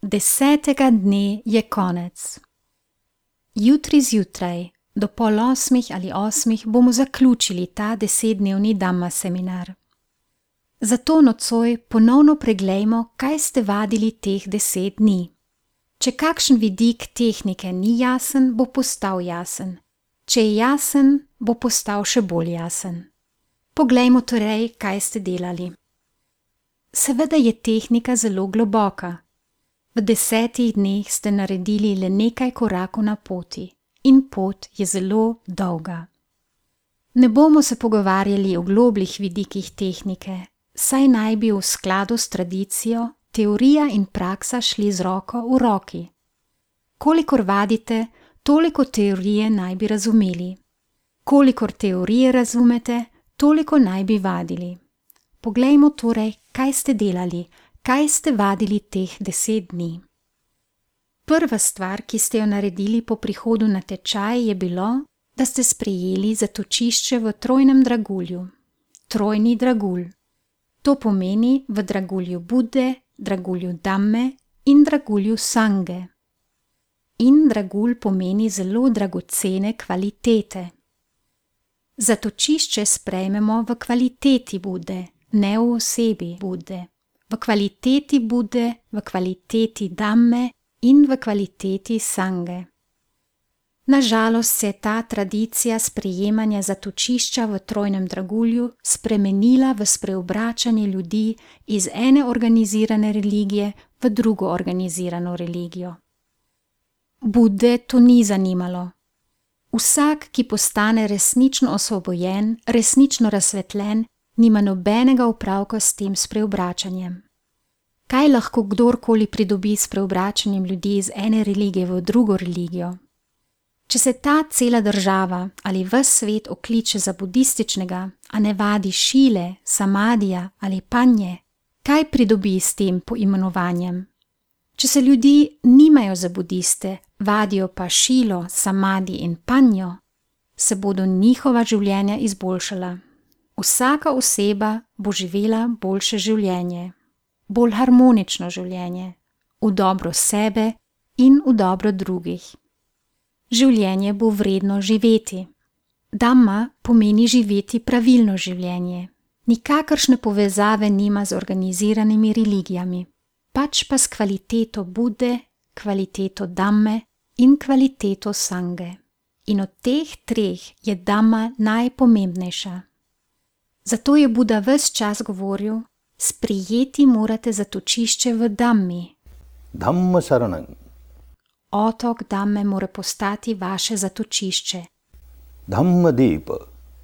10. dne je konec. Jutri zjutraj, do 7:30 ali 8:00, bomo zaključili ta 10-dnevni Dhamma seminar. Zato nocoj ponovno preglejmo, kaj ste vadili teh 10 dni. Če kakšen vidik tehnike ni jasen, bo postal jasen. Če je jasen, bo postal še bolj jasen. Poglejmo torej, kaj ste delali. Seveda je tehnika zelo globoka. V 10 dneh ste naredili le nekaj korakov na poti in pot je zelo dolga. Ne bomo se pogovarjali o globljih vidikih tehnike, saj naj bi v skladu s tradicijo teorija in praksa šli z roko v roki. Kolikor vadite, toliko teorije naj bi razumeli. Kolikor teorije razumete, toliko naj bi vadili. Poglejmo torej, kaj ste delali, kaj ste vadili teh 10 dni. Prva stvar, ki ste jo naredili po prihodu na tečaj, je bilo, da ste sprejeli zatočišče v trojnem dragulju. Trojni dragulj. To pomeni v dragulju Bude, dragulju Dhamme in dragulju Sange. In dragulj pomeni zelo dragocene kvalitete. Zatočišče sprejmemo v kvaliteti Bude, ne v osebi Bude. V kvaliteti Bude, v kvaliteti Dhamme in v kvaliteti Sange. Nažalost se je ta tradicija sprejemanja zatočišča v trojnem dragulju spremenila v spreobračanje ljudi iz ene organizirane religije v drugo organizirano religijo. Bude to ni zanimalo. Vsak, ki postane resnično osvobojen, resnično razsvetljen, nima nobenega opravka s tem spreobračanjem. Kaj lahko kdorkoli pridobi s preobračanjem ljudi iz ene religije v drugo religijo? Če se ta cela država ali ves svet okliče za budističnega, a ne vadi šile, samadija ali panje, kaj pridobi s tem poimenovanjem? Če se ljudi nimajo za budiste, vadijo pa šilo, samadi in panjo, se bodo njihova življenja izboljšala. Vsaka oseba bo živela boljše življenje, bolj harmonično življenje, v dobro sebe in v dobro drugih. Življenje bo vredno živeti. Dhamma pomeni živeti pravilno življenje. Nikakršne povezave nima z organiziranimi religijami, pač pa s kvaliteto Bude, kvaliteto Dhamme in kvaliteto Sange. In od teh treh je Dhamma najpomembnejša. Zato je Buda ves čas govoril, sprijeti morate zatočišče v Dhammi. Dhamma saranam. Otok Dhamme mora postati vaše zatočišče. Dhamma depa.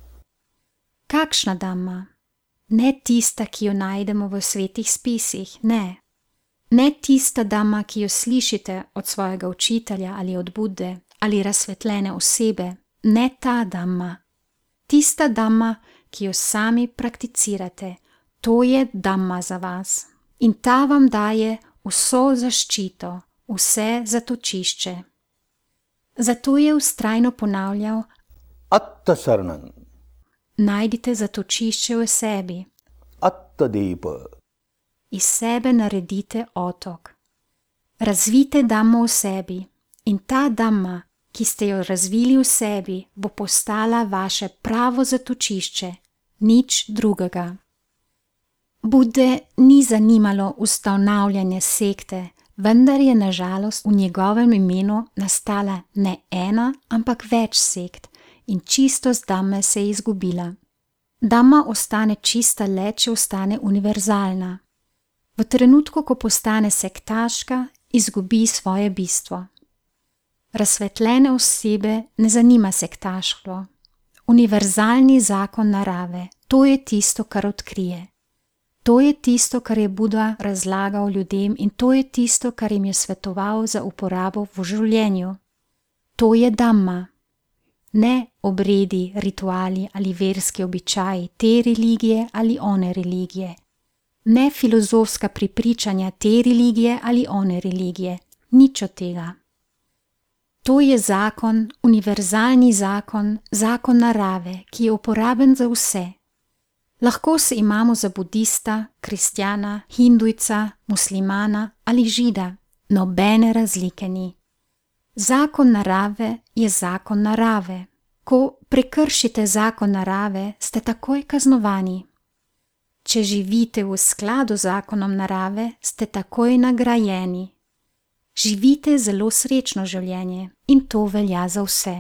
Kakšna Dhamma? Ne tista, ki jo najdemo v svetih spisih, ne. Ne tista Dhamma, ki jo slišite od svojega učitelja ali od Bude ali razsvetljene osebe, ne ta Dhamma. Tista Dhamma, ki jo sami prakticirate, to je Dhamma za vas. In ta vam daje vso zaščito, vse zatočišče. Zato je vztrajno ponavljal, Atta saranam. najdite zatočišče v sebi. Atta depa. Iz sebe naredite otok. Razvijte Dhammo v sebi in ta Dhamma, ki ste jo razvili v sebi, bo postala vaše pravo zatočišče, nič drugega. Bude ni zanimalo ustanavljanje sekte, vendar je na žalost v njegovem imenu nastala ne ena, ampak več sekt in čistost Dhamme se je izgubila. Dhamma ostane čista le, če ostane univerzalna. V trenutku, ko postane sektaška, izgubi svoje bistvo. Razsvetljene osebe ne zanima sektaštvo. Univerzalni zakon narave, to je tisto, kar odkrije. To je tisto, kar je Buda razlagal ljudem in to je tisto, kar jim je svetoval za uporabo v življenju. To je Dhamma. Ne obredi, rituali ali verski običaji te religije ali one religije. Ne filozofska prepričanja te religije ali one religije. Nič od tega. To je zakon, univerzalni zakon, zakon narave, ki je uporaben za vse. Lahko se imamo za budista, kristjana, hindujca, muslimana ali žida. Nobene razlike ni. Zakon narave je zakon narave. Ko prekršite zakon narave, ste takoj kaznovani. Če živite v skladu z zakonom narave, ste takoj nagrajeni. Živite zelo srečno življenje in to velja za vse.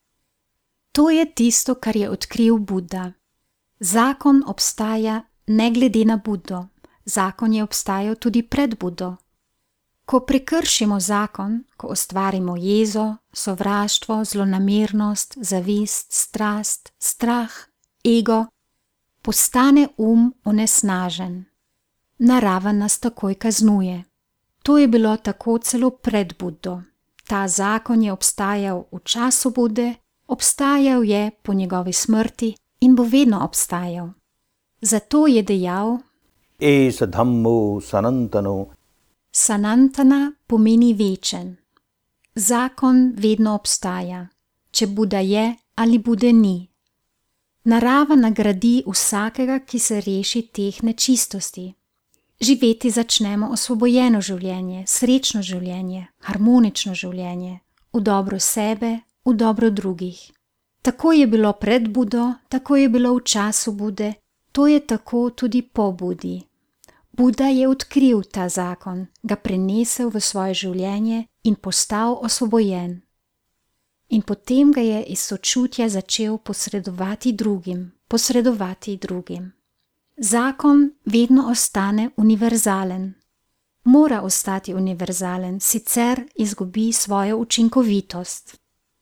To je tisto, kar je odkril Buda. Zakon obstaja ne glede na Budo. Zakon je obstajal tudi pred Budo. Ko prekršimo zakon, ko ustvarimo jezo, sovraštvo, zlonamernost, zavist, strast, strah, ego, postane onesnažen. Narava nas takoj kaznuje. To je bilo tako celo pred Budo. Ta zakon je obstajal v času Bude, obstajal je po njegovi smrti in bo vedno obstajal. Zato je dejal: Esa dhammo sanantano. Sanantana pomeni večen. Zakon vedno obstaja, če Buda je ali Bude ni. Narava nagradi vsakega, ki se reši teh nečistosti. Živeti začnemo osvobojeno življenje, srečno življenje, harmonično življenje, v dobro sebe, v dobro drugih. Tako je bilo pred Budo, tako je bilo v času Bude, to je tako tudi po Budi. Buda je odkril ta zakon, ga prenesel v svoje življenje in postal osvobojen. In potem ga je iz sočutja začel posredovati drugim. Zakon vedno ostane univerzalen. Mora ostati univerzalen, sicer izgubi svojo učinkovitost.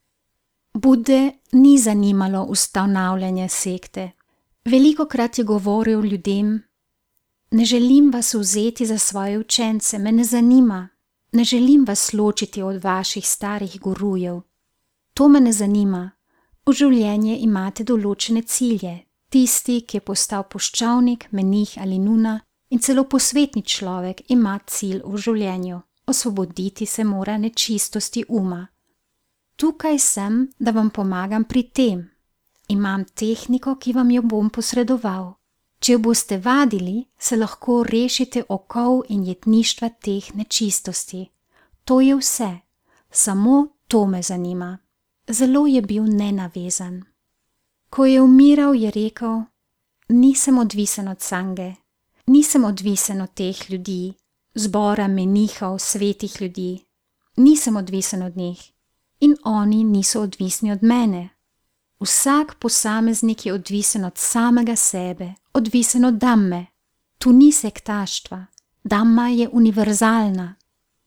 Bude ni zanimalo ustanavljanje sekte. Velikokrat je govoril ljudem: ne želim vas vzeti za svoje učence, me ne zanima. Ne želim vas ločiti od vaših starih gurujev. To me ne zanima. V življenje imate določene cilje. Tisti, ki je postal puščavnik, menih ali nuna in celo posvetni človek, ima cilj v življenju. Osvoboditi se mora nečistosti uma. Tukaj sem, da vam pomagam pri tem. Imam tehniko, ki vam jo bom posredoval. Če jo boste vadili, se lahko rešite okov in jetništva teh nečistosti. To je vse. Samo to me zanima. Zelo je bil nenavezan. Ko je umiral, je rekel: nisem odvisen od sange, nisem odvisen od teh ljudi, zbora menihov, svetih ljudi. Nisem odvisen od njih. In oni niso odvisni od mene. Vsak posameznik je odvisen od samega sebe, odvisen od dhamme. Tu ni sektaštva. Dhamma je univerzalna.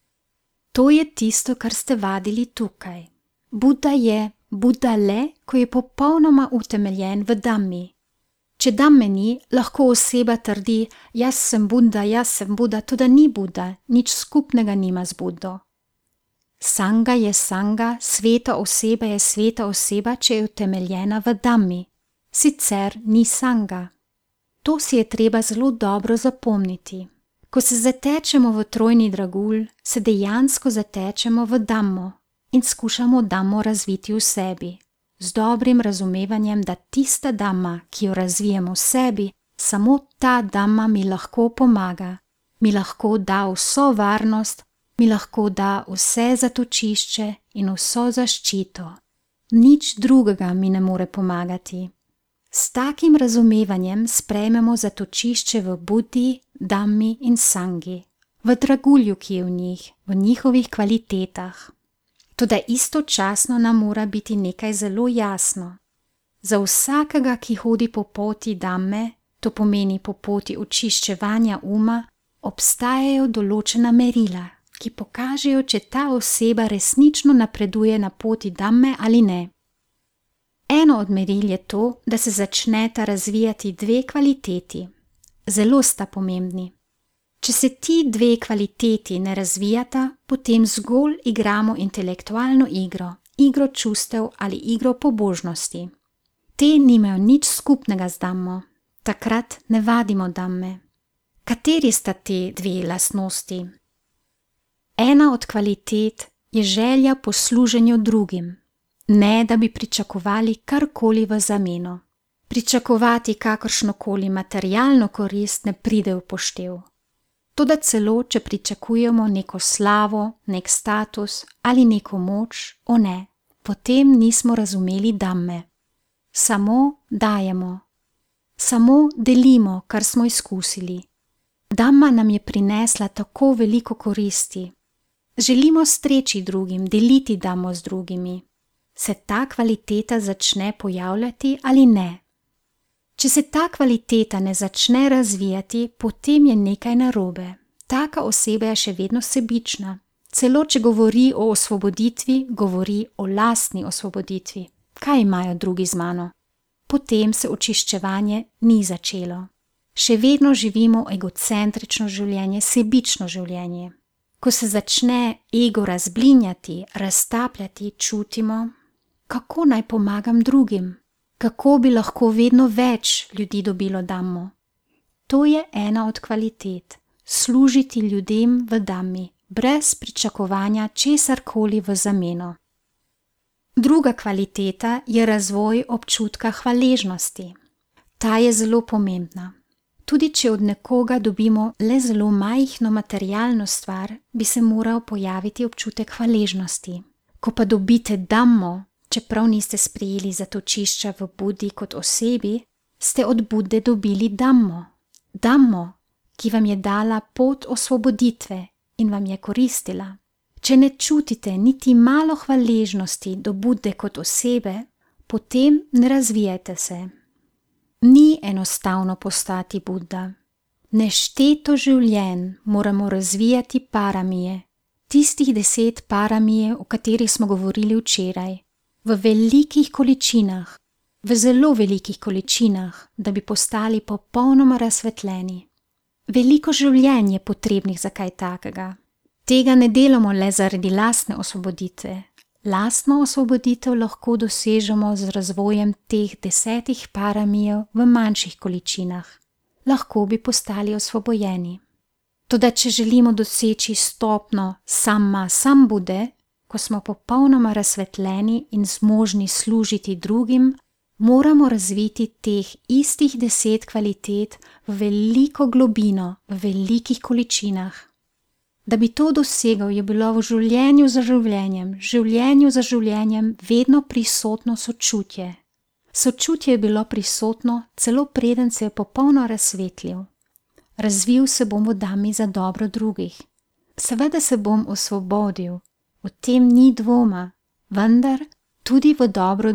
To je tisto, kar ste vadili tukaj. Buda je Buda le, ko je popolnoma utemeljen v dhammi. Če dhamme ni, lahko oseba trdi: jaz sem Buda, toda ni Buda, nič skupnega nima z Budo. Sanga je sanga, sveta oseba je sveta oseba, če je utemeljena v dhammi. Sicer ni sanga. To si je treba zelo dobro zapomniti. Ko se zatečemo v trojni dragulj, se dejansko zatečemo v dhammo in skušamo dhammo razviti v sebi, z dobrim razumevanjem, da tista dhamma, ki jo razvijemo v sebi, samo ta dhamma mi lahko pomaga, mi lahko da vso varnost, mi lahko da vse zatočišče in vso zaščito. Nič drugega mi ne more pomagati. S takim razumevanjem sprejmemo zatočišče v Budi, dhammi in sangi, v dragulju, ki je v njih, v njihovih kvalitetah. Toda istočasno nam mora biti nekaj zelo jasno. Za vsakega, ki hodi po poti dhamme, to pomeni po poti očiščevanja uma, obstajajo določena merila, ki pokažejo, če ta oseba resnično napreduje na poti dhamme ali ne. Eno od meril je to, da se začneta razvijati dve kvaliteti. Zelo sta pomembni. Če se ti dve kvaliteti ne razvijata, potem zgolj igramo intelektualno igro, igro čustev ali igro pobožnosti. Te nimajo nič skupnega z dhammo. Takrat ne vadimo dhamme. Kateri sta te dve lastnosti? Ena od kvalitet je želja po služenju drugim, ne da bi pričakovali karkoli v zameno. Pričakovati kakršnokoli materialno korist ne pride v poštev. Toda celo, če pričakujemo neko slavo, nek status ali neko moč, o ne, potem nismo razumeli Dhamme. Samo dajemo. Samo delimo, kar smo izkusili. Dhamma nam je prinesla tako veliko koristi. Želimo streči drugim, deliti Dhammo z drugimi. Se ta kvaliteta začne pojavljati ali ne? Če se ta kvaliteta ne začne razvijati, potem je nekaj narobe. Taka oseba je še vedno sebična. Celo če govori o osvoboditvi, govori o lastni osvoboditvi. Kaj imajo drugi z mano? Potem se očiščevanje ni začelo. Še vedno živimo egocentrično življenje, sebično življenje. Ko se začne ego razblinjati, raztapljati, čutimo, kako naj pomagam drugim, kako bi lahko vedno več ljudi dobilo Dhammo. To je ena od kvalitet, služiti ljudem v Dhammi, brez pričakovanja česarkoli v zameno. Druga kvaliteta je razvoj občutka hvaležnosti. Ta je zelo pomembna. Tudi če od nekoga dobimo le zelo majhno materialno stvar, bi se moral pojaviti občutek hvaležnosti. Ko pa dobite Dhammo, čeprav niste sprejeli zatočišča v Budi kot osebi, ste od Bude dobili Dhammo. Dhammo, ki vam je dala pot osvoboditve in vam je koristila. Če ne čutite niti malo hvaležnosti do Bude kot osebe, potem ne razvijajte se. Ni enostavno postati Buddha. Nešteto življenj moramo razvijati paramije, tistih 10 paramije, o katerih smo govorili včeraj, v velikih količinah, v zelo velikih količinah, da bi postali popolnoma razsvetljeni. Veliko življenj je potrebnih za kaj takega. Tega ne delamo le zaradi lastne osvoboditve. Lastno osvoboditev lahko dosežemo z razvojem teh 10 paramijev v manjših količinah. Lahko bi postali osvobojeni. Toda če želimo doseči stopnjo samma sambude, ko smo popolnoma razsvetljeni in zmožni služiti drugim, moramo razviti teh istih 10 kvalitet v veliko globino, v velikih količinah. Da bi to dosegel, je bilo v življenju za življenjem vedno prisotno sočutje. Sočutje je bilo prisotno, celo preden se je popolno razsvetlil. Razvil se bom v Dhammi za dobro drugih. Seveda se bom osvobodil, o tem ni dvoma, vendar tudi v dobro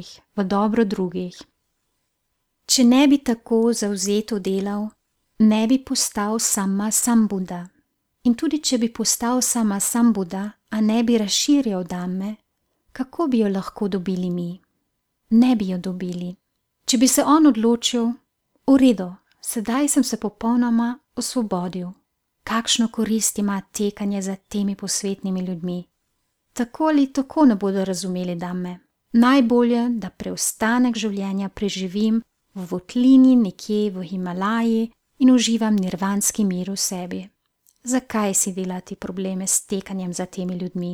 drugih. Če ne bi tako zavzeto delal, ne bi postal samma sambuda. In tudi če bi postal samma sambuda, a ne bi razširjal Dhamme, kako bi jo lahko dobili mi? Ne bi jo dobili. Če bi se on odločil, v redu, sedaj sem se popolnoma osvobodil. Kakšno korist ima tekanje za temi posvetnimi ljudmi? Tako ali tako ne bodo razumeli Dhamme. Najbolje, da preostanek življenja preživim v votlini nekje v Himalaji in uživam nirvanski mir v sebi. Zakaj si delati probleme s tekanjem za temi ljudmi?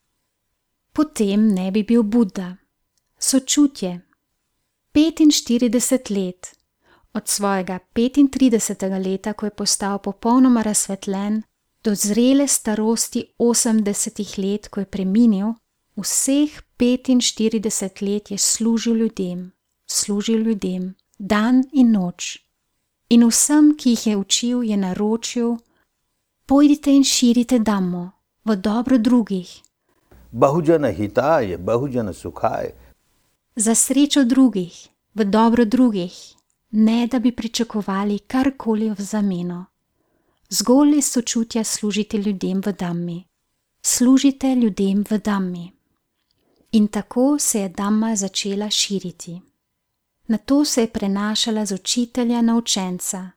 Potem ne bi bil Buddha. Sočutje. 45 let. Od svojega 35. leta, ko je postal popolnoma razsvetljen, do zrele starosti 80 let, ko je preminil, vseh 45 let je služil ljudem, dan in noč. In vsem, ki jih je učil, je naročil: pojdite in širite Dhammo v dobro drugih. Bahujana hitaye, bahujana sukhaye. Za srečo drugih, v dobro drugih, ne da bi pričakovali karkoli v zameno. Zgolj iz sočutja služite ljudem v Dhammi. Služite ljudem v Dhammi. In tako se je Dhamma začela širiti. Nato se je prenašala z učitelja na učenca,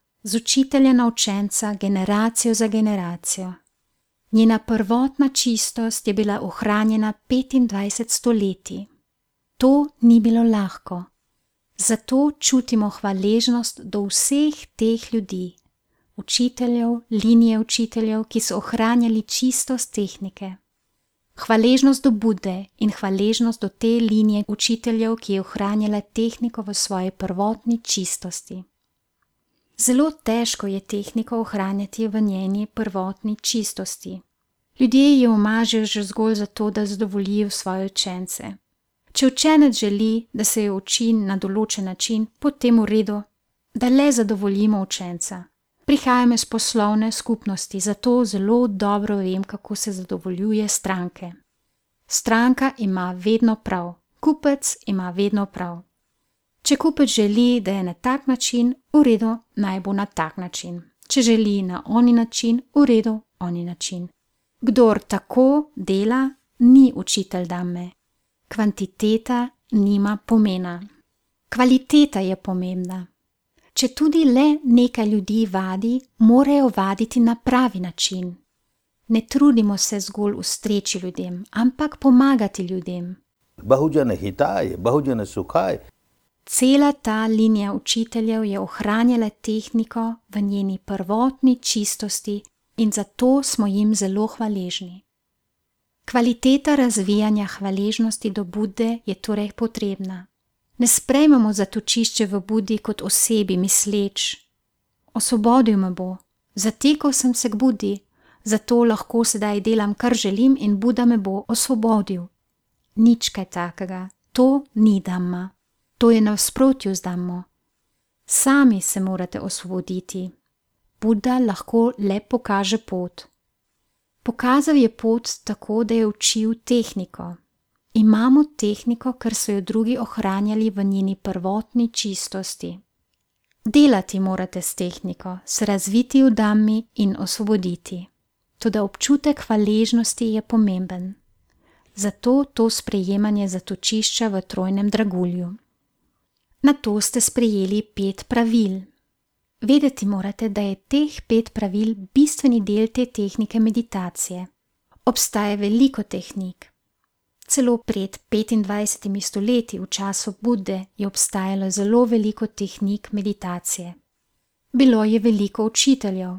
generacijo za generacijo. Njena prvotna čistost je bila ohranjena 25 stoletij. To ni bilo lahko. Zato čutimo hvaležnost do vseh teh ljudi, linije učiteljev, ki so ohranjali čistost tehnike. Hvaležnost do Bude in hvaležnost do te linije učiteljev, ki je ohranjala tehniko v svoji prvotni čistosti. Zelo težko je tehniko ohranjati v njeni prvotni čistosti. Ljudje jo omažijo že zgolj zato, da zadovoljijo svoje učence. Če učenec želi, da se jo uči na določen način, potem v redu, da le zadovoljimo učenca. Prihajam iz poslovne skupnosti, zato zelo dobro vem, kako se zadovoljuje stranke. Stranka ima vedno prav, kupec ima vedno prav. Če kupec želi, da je na tak način, v redu, naj bo na tak način. Če želi na oni način, v redu, oni način. Kdor tako dela, ni učitelj dame. Kvantiteta nima pomena. Kvaliteta je pomembna. Če tudi le nekaj ljudi vadi, morajo vaditi na pravi način. Ne trudimo se zgolj ustreči ljudem, ampak pomagati ljudem. Bahujana hitaye, bahujana sukhaye. Cela ta linija učiteljev je ohranjala tehniko v njeni prvotni čistosti in zato smo jim zelo hvaležni. Kvaliteta razvijanja hvaležnosti do Bude je torej potrebna. Ne sprejmemo zatočišče v Budi kot osebi misleč. Osvobodil me bo, zatekal sem se k Budi, zato lahko sedaj delam, kar želim in Buda me bo osvobodil. Nič kaj takega, to ni Dhamma. To je na nasprotju z Dhammo. Sami se morate osvoboditi. Buda lahko le pokaže pot. Pokazal je pot tako, da je učil tehniko. Imamo tehniko, ker so jo drugi ohranjali v njeni prvotni čistosti. Delati morate s tehniko, se razviti v Dhammi in osvoboditi. Toda občutek hvaležnosti je pomemben. Zato to sprejemanje zatočišča v trojnem dragulju. Nato ste sprejeli 5 pravil. Vedeti morate, da je teh 5 pravil bistveni del te tehnike meditacije. Obstaja veliko tehnik. Celo pred 25 stoletji v času Bude je obstajalo zelo veliko tehnik meditacije. Bilo je veliko učiteljev.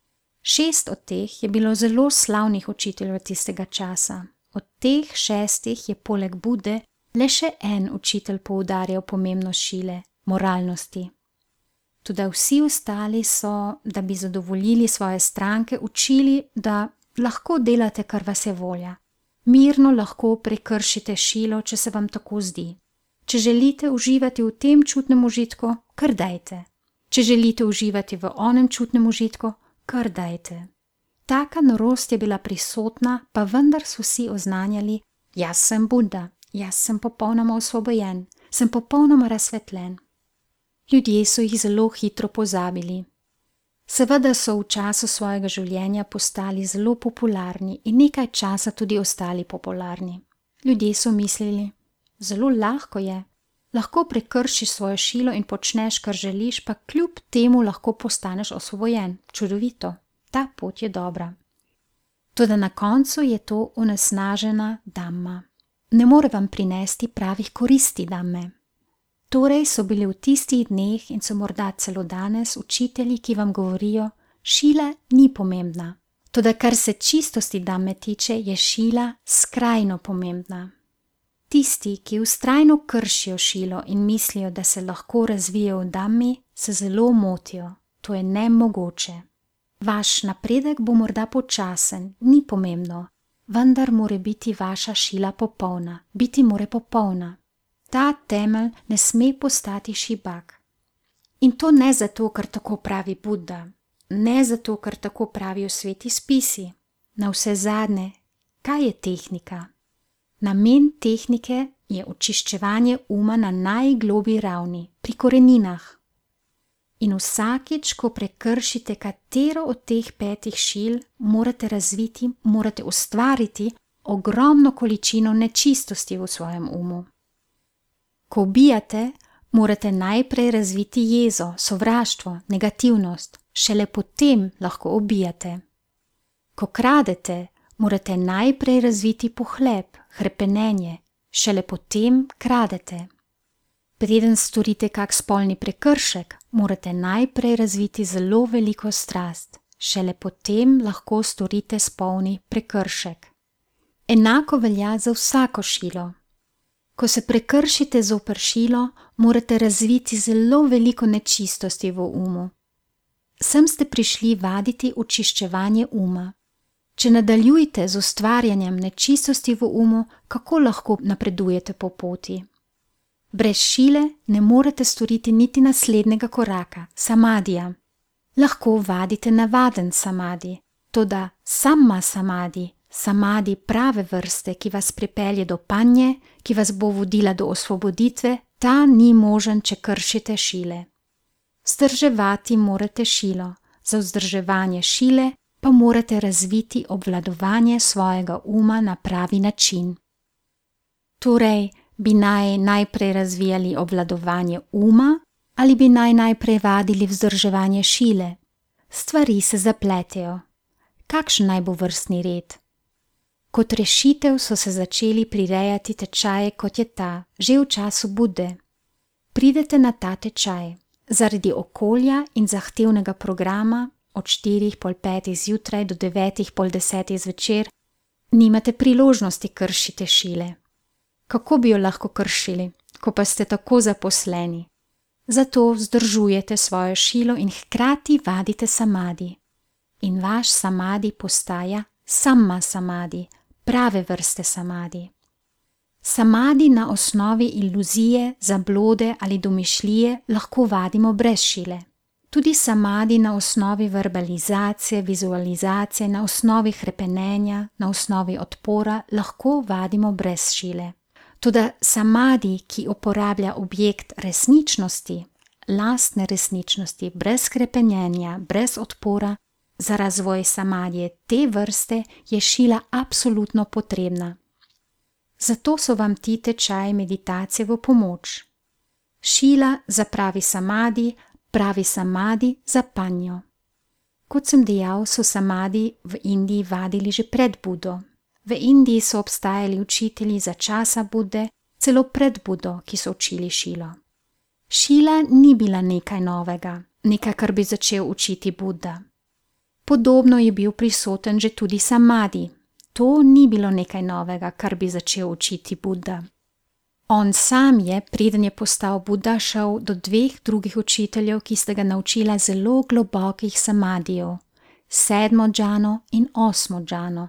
6 od teh je bilo zelo slavnih učiteljev tistega časa. Od teh 6 je poleg Bude le še en učitelj poudarjal pomembnost šile, moralnosti. Tudi vsi ostali so, da bi zadovoljili svoje stranke, učili, da lahko delate, kar vas je volja. Mirno lahko prekršite šilo, če se vam tako zdi. Če želite uživati v tem čutnem užitku, kar dajte. Če želite uživati v onem čutnem užitku, kar dajte. Taka norost je bila prisotna, pa vendar so vsi oznanjali, jaz sem Buda, jaz sem popolnoma osvobojen, sem popolnoma razsvetljen. Ljudje so jih zelo hitro pozabili. Seveda so v času svojega življenja postali zelo popularni in nekaj časa tudi ostali popularni. Ljudje so mislili, zelo lahko je, lahko prekršiš svojo šilo in počneš, kar želiš, pa kljub temu lahko postaneš osvobojen. Čudovito, ta pot je dobra. Toda na koncu je to onesnažena Dhamma. Ne more vam prinesti pravih koristi Dhamme. Torej so bili v tistih dneh in so morda celo danes učitelji, ki vam govorijo, šila ni pomembna. Toda kar se čistosti Dhamme tiče, je šila skrajno pomembna. Tisti, ki vztrajno kršijo šilo in mislijo, da se lahko razvijajo v Dhammi, se zelo motijo. To je nemogoče. Vaš napredek bo morda počasen, ni pomembno, vendar mora biti vaša šila popolna, biti mora popolna. Ta temelj ne sme postati šibak. In to ne zato, ker tako pravi Buda, ne zato, ker tako pravijo sveti spisi. Na vse zadnje, kaj je tehnika? Namen tehnike je očiščevanje uma na najgloblji ravni, pri koreninah. In vsakič, ko prekršite katero od teh 5 šil, morate razviti, morate ustvariti ogromno količino nečistosti v svojem umu. Ko ubijate, morate najprej razviti jezo, sovraštvo, negativnost, šele potem lahko ubijate. Ko kradete, morate najprej razviti pohlep, hrepenenje, šele potem kradete. Preden storite kak spolni prekršek, morate najprej razviti zelo veliko strast, šele potem lahko storite spolni prekršek. Enako velja za vsako šilo. Ko se prekršite zoper šilo, morate razviti zelo veliko nečistosti v umu. Sem ste prišli vaditi očiščevanje uma. Če nadaljujete z ustvarjanjem nečistosti v umu, kako lahko napredujete po poti? Brez šile ne morete storiti niti naslednjega koraka, samadija. Lahko vadite navaden samadi, toda samma samadi, samadi prave vrste, ki vas pripelje do panje, ki vas bo vodila do osvoboditve, ta ni možen, če kršite šile. Vzdrževati morate šilo, za vzdrževanje šile pa morate razviti obvladovanje svojega uma na pravi način. Torej, bi naj najprej razvijali obvladovanje uma ali bi naj najprej vadili vzdrževanje šile? Stvari se zapletejo. Kakšen naj bo vrstni red? Kot rešitev so se začeli prirejati tečaje, kot je ta, že v času Bude. Pridete na ta tečaj. Zaradi okolja in zahtevnega programa od 4:30 zjutraj do 9:30 zvečer nimate priložnosti kršiti šile. Kako bi jo lahko kršili, ko pa ste tako zaposleni? Zato vzdržujete svojo šilo in hkrati vadite samadi. In vaš samadi postaja samma samadi, prave vrste samadi. Samadi na osnovi iluzije, zablode ali domišljije lahko vadimo brez šile. Tudi samadi na osnovi verbalizacije, vizualizacije, na osnovi hrepenenja, na osnovi odpora lahko vadimo brez šile. Toda samadi, ki uporablja objekt resničnosti, lastne resničnosti, brez hrepenenja, brez odpora, za razvoj samadije te vrste je šila absolutno potrebna. Zato so vam ti tečaji meditacije v pomoč. Šila za pravi samadi za panjo. Kot sem dejal, so samadi v Indiji vadili že pred Budo. V Indiji so obstajali učitelji za časa Bude, celo pred Budo, ki so učili šilo. Šila ni bila nekaj novega, nekaj, kar bi začel učiti Buda. Podobno je bil prisoten že tudi samadi. To ni bilo nekaj novega, kar bi začel učiti Buda. On sam je, preden je postal Buda, šel do 2 drugih učiteljev, ki sta ga naučila zelo globokih samadijev, 7. džano in 8. džano,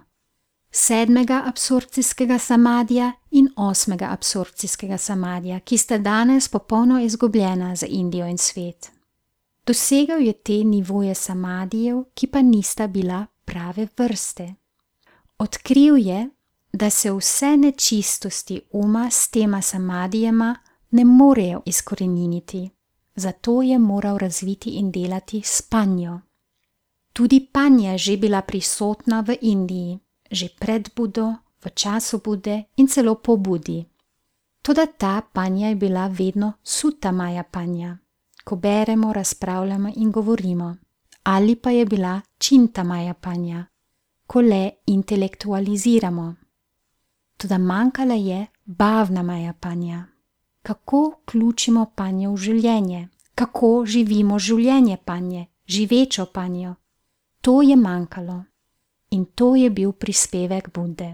7. absorpcijskega samadija in 8. absorpcijskega samadija, ki sta danes popolno izgubljena za Indijo in svet. Dosegel je te nivoje samadijev, ki pa nista bila prave vrste. Odkril je, da se vse nečistosti uma s tema samadijema ne morejo izkoreniniti, zato je moral razviti in delati s panjo. Tudi panja je že bila prisotna v Indiji, že pred Budo, v času Bude in celo po Budi. Toda ta panja je bila vedno sutamaya panja, ko beremo, razpravljamo in govorimo, ali pa je bila čintamaya panja, ko le intelektualiziramo. Toda manjkala je bhavnamaya panja. Kako vključimo panjo v življenje? Kako živimo življenje panje, živečo panjo? To je manjkalo. In to je bil prispevek Bude.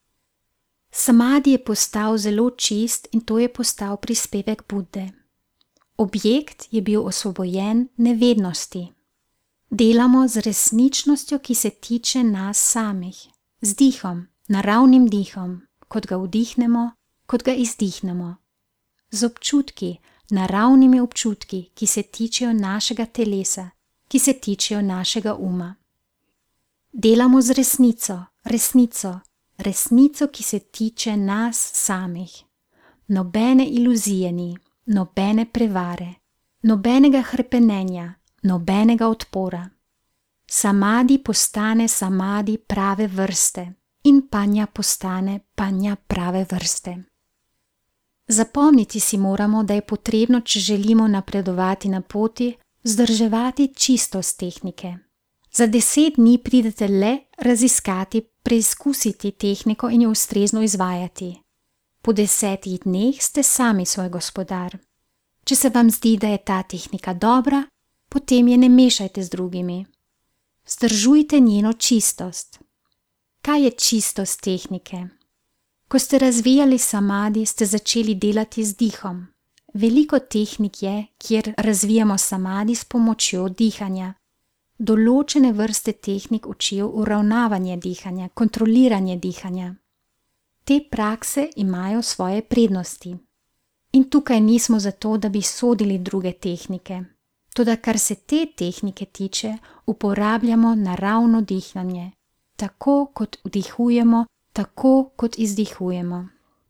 Samadi je postal zelo čist in to je postal prispevek Bude. Objekt je bil osvobojen nevednosti. Delamo z resničnostjo, ki se tiče nas samih, z dihom, naravnim dihom, kot ga vdihnemo, kot ga izdihnemo, z občutki, naravnimi občutki, ki se tičejo našega telesa, ki se tičejo našega uma. Delamo z resnico, ki se tiče nas samih. Nobene iluzije ni, nobene prevare, nobenega hrepenenja, nobenega odpora. Samadi postane samadi prave vrste in panja postane panja prave vrste. Zapomniti si moramo, da je potrebno, če želimo napredovati na poti, vzdrževati čistost tehnike. Za 10 dni pridete le raziskati, preizkusiti tehniko in jo ustrezno izvajati. Po 10 dneh ste sami svoj gospodar. Če se vam zdi, da je ta tehnika dobra, potem je ne mešajte z drugimi. Vzdržujte njeno čistost. Kaj je čistost tehnike? Ko ste razvijali samadi, ste začeli delati z dihom. Veliko tehnik je, kjer razvijamo samadi s pomočjo dihanja. Določene vrste tehnik učijo uravnavanje dihanja, kontroliranje dihanja. Te prakse imajo svoje prednosti. In tukaj nismo zato, da bi sodili druge tehnike. Toda kar se te tehnike tiče, uporabljamo naravno dihanje, tako kot vdihujemo, tako kot izdihujemo.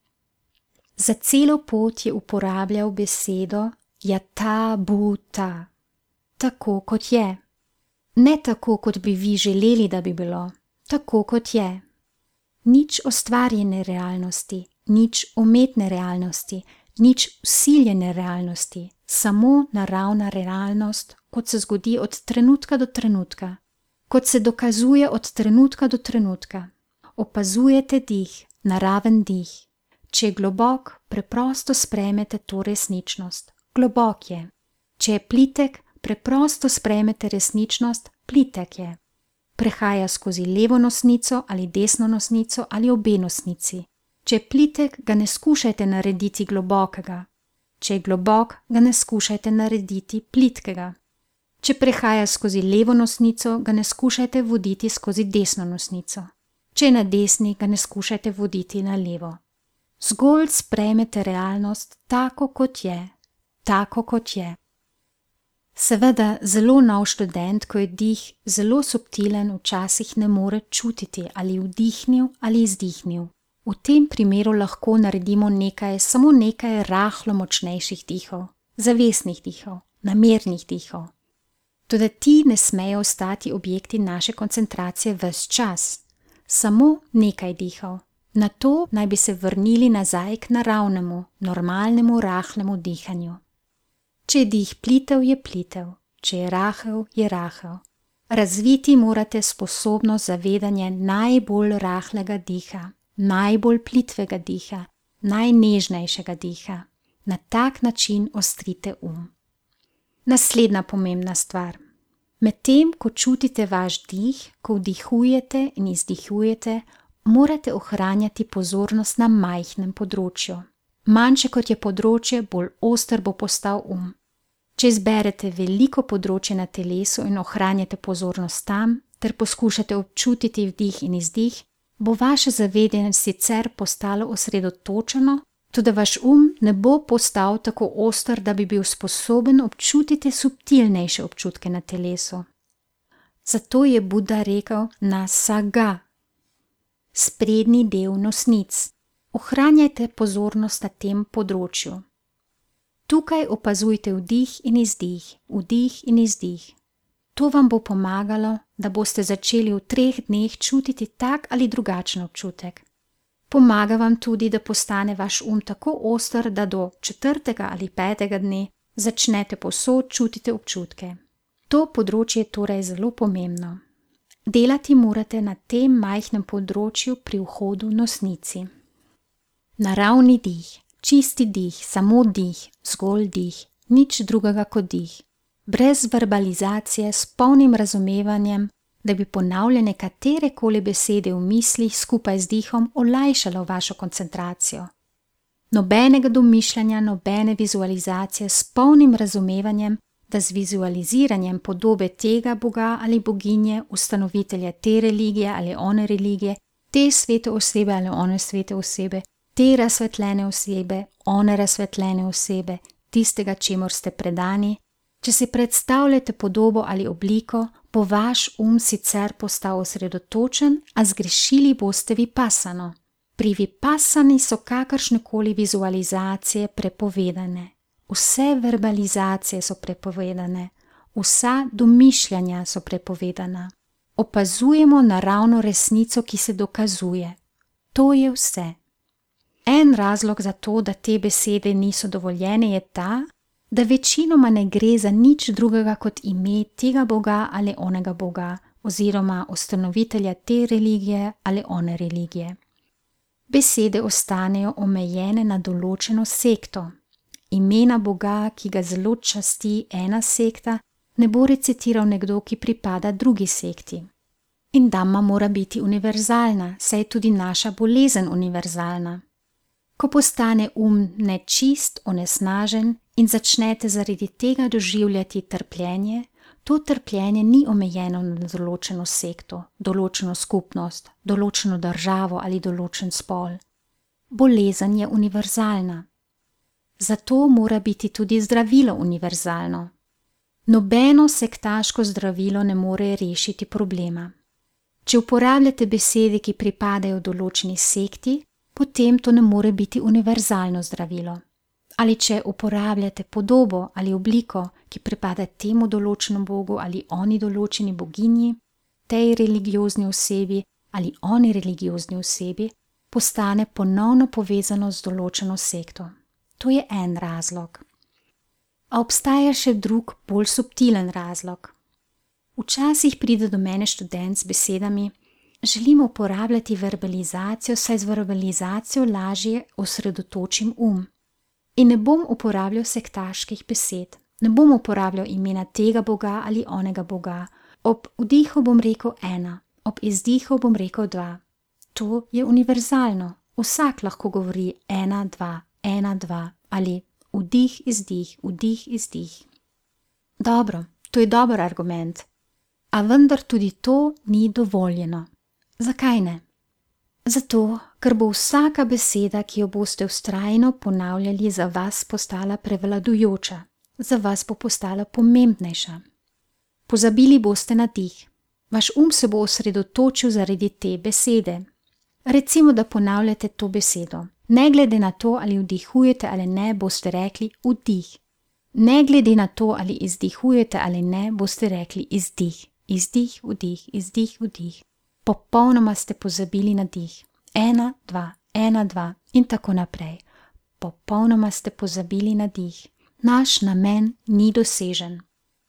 Za celo pot je uporabljal besedo yatha bhuta, tako kot je. Ne tako, kot bi vi želeli, da bi bilo, tako kot je. Nič ustvarjene realnosti, nič umetne realnosti, nič vsiljene realnosti, samo naravna realnost, kot se zgodi od trenutka do trenutka, kot se dokazuje od trenutka do trenutka. Opazujete dih, naraven dih. Če je globok, preprosto sprejmete to resničnost. Globok je. Če je plitek, preprosto sprejmete resničnost, plitek je. Prehaja skozi levo nosnico ali desno nosnico ali obe nosnici. Če je plitek, ga ne skušajte narediti globokega. Če je globok, ga ne skušajte narediti plitkega. Če prehaja skozi levo nosnico, ga ne skušajte voditi skozi desno nosnico. Če je na desni, ga ne skušajte voditi na levo. Zgolj sprejmete realnost tako, kot je. Tako, kot je. Seveda, zelo nov študent, ko je dih zelo subtilen, včasih ne more čutiti, ali vdihnil ali izdihnil. V tem primeru lahko naredimo samo nekaj rahlo močnejših dihov, zavestnih dihov, namernih dihov. Toda ti ne smejo ostati objekti naše koncentracije ves čas. Samo nekaj dihov. Nato naj bi se vrnili nazaj k naravnemu, normalnemu, rahlemu dihanju. Če je dih plitev, je plitev. Če je rahel, je rahel. Razviti morate sposobnost zavedanja najbolj rahlega diha, najbolj plitvega diha, najnežnejšega diha. Na tak način ostrite Naslednja pomembna stvar. Medtem, ko čutite vaš dih, ko vdihujete in izdihujete, morate ohranjati pozornost na majhnem področju. Manjše kot je področje, bolj oster bo postal Če izberete veliko področje na telesu in ohranjate pozornost tam, ter poskušate občutiti vdih in izdih, bo vaše zavedanje sicer postalo osredotočeno, tudi vaš ne bo postal tako oster, da bi bil sposoben občutiti subtilnejše občutke na telesu. Zato je Buda rekel nasaga, sprednji del nosnic. Ohranjajte pozornost na tem področju. Tukaj opazujte vdih in izdih, vdih in izdih. To vam bo pomagalo, da boste začeli v 3 dneh čutiti tak ali drugačen občutek. Pomaga vam tudi, da postane vaš tako oster, da do 4. ali 5. dne začnete povsod čutiti občutke. To področje je torej zelo pomembno. Delati morate na tem majhnem področju pri vhodu nosnici. Naravni dih, čisti dih, samo dih, zgolj dih, nič drugega kot dih. Brez verbalizacije, s polnim razumevanjem, da bi ponavljanje katerekoli besede v mislih skupaj z dihom olajšalo vašo koncentracijo. Nobenega domišljanja, nobene vizualizacije, s polnim razumevanjem, da z vizualiziranjem podobe tega boga ali boginje, ustanovitelja te religije ali one religije, te svete osebe ali one svete osebe, te razsvetljene osebe, one razsvetljene osebe, tistega, čemur ste predani. Če si predstavljate podobo ali obliko, bo vaš sicer postal osredotočen, a zgrešili boste vipassano. Pri vipassani so kakršnekoli vizualizacije prepovedane. Vse verbalizacije so prepovedane, vsa domišljanja so prepovedana. Opazujemo naravno resnico, ki se dokazuje. To je vse. En razlog za to, da te besede niso dovoljene, je ta, da večinoma ne gre za nič drugega kot ime tega boga ali onega boga, oziroma ustanovitelja te religije ali one religije. Besede ostanejo omejene na določeno sekto. Imena boga, ki ga zelo časti ena sekta, ne bo recitiral nekdo, ki pripada drugi sekti. In dhamma mora biti univerzalna, saj je tudi naša bolezen univerzalna. Ko postane nečist, onesnažen in začnete zaradi tega doživljati trpljenje, To trpljenje ni omejeno na določeno sekto, določeno skupnost, določeno državo ali določen spol. Bolezen je univerzalna. Zato mora biti tudi zdravilo univerzalno. Nobeno sektaško zdravilo ne more rešiti problema. Če uporabljate besede, ki pripadajo določeni sekti, potem to ne more biti univerzalno zdravilo. Ali če uporabljate podobo ali obliko, ki pripada temu določenemu bogu ali oni določeni boginji, tej religiozni osebi ali oni religiozni osebi, postane ponovno povezano z določeno sekto. To je en razlog. A obstaja še drug, bolj subtilen razlog. Včasih pride do mene študent z besedami: želim uporabljati verbalizacijo, saj z verbalizacijo lažje osredotočim In ne bom uporabljal sektaških besed, ne bom uporabljal imena tega boga ali onega boga. Ob vdihu bom rekel 1, ob izdihu bom rekel 2. To je univerzalno. Vsak lahko govori 1, 2, 1, 2 ali vdih, izdih, vdih, izdih. Dobro, to je dober argument, a vendar tudi to ni dovoljeno. Zakaj ne? Zato, ker bo vsaka beseda, ki jo boste vztrajno ponavljali, za vas postala prevladujoča, za vas bo postala pomembnejša. Pozabili boste na dih. Vaš se bo osredotočil zaradi te besede. Recimo, da ponavljate to besedo. Ne glede na to, ali vdihujete ali ne, boste rekli vdih. Ne glede na to, ali izdihujete ali ne, boste rekli izdih. Izdih, vdih, izdih, vdih. Popolnoma ste pozabili na dih. 1, 2, 1, 2 in tako naprej. Popolnoma ste pozabili na dih. Naš namen ni dosežen.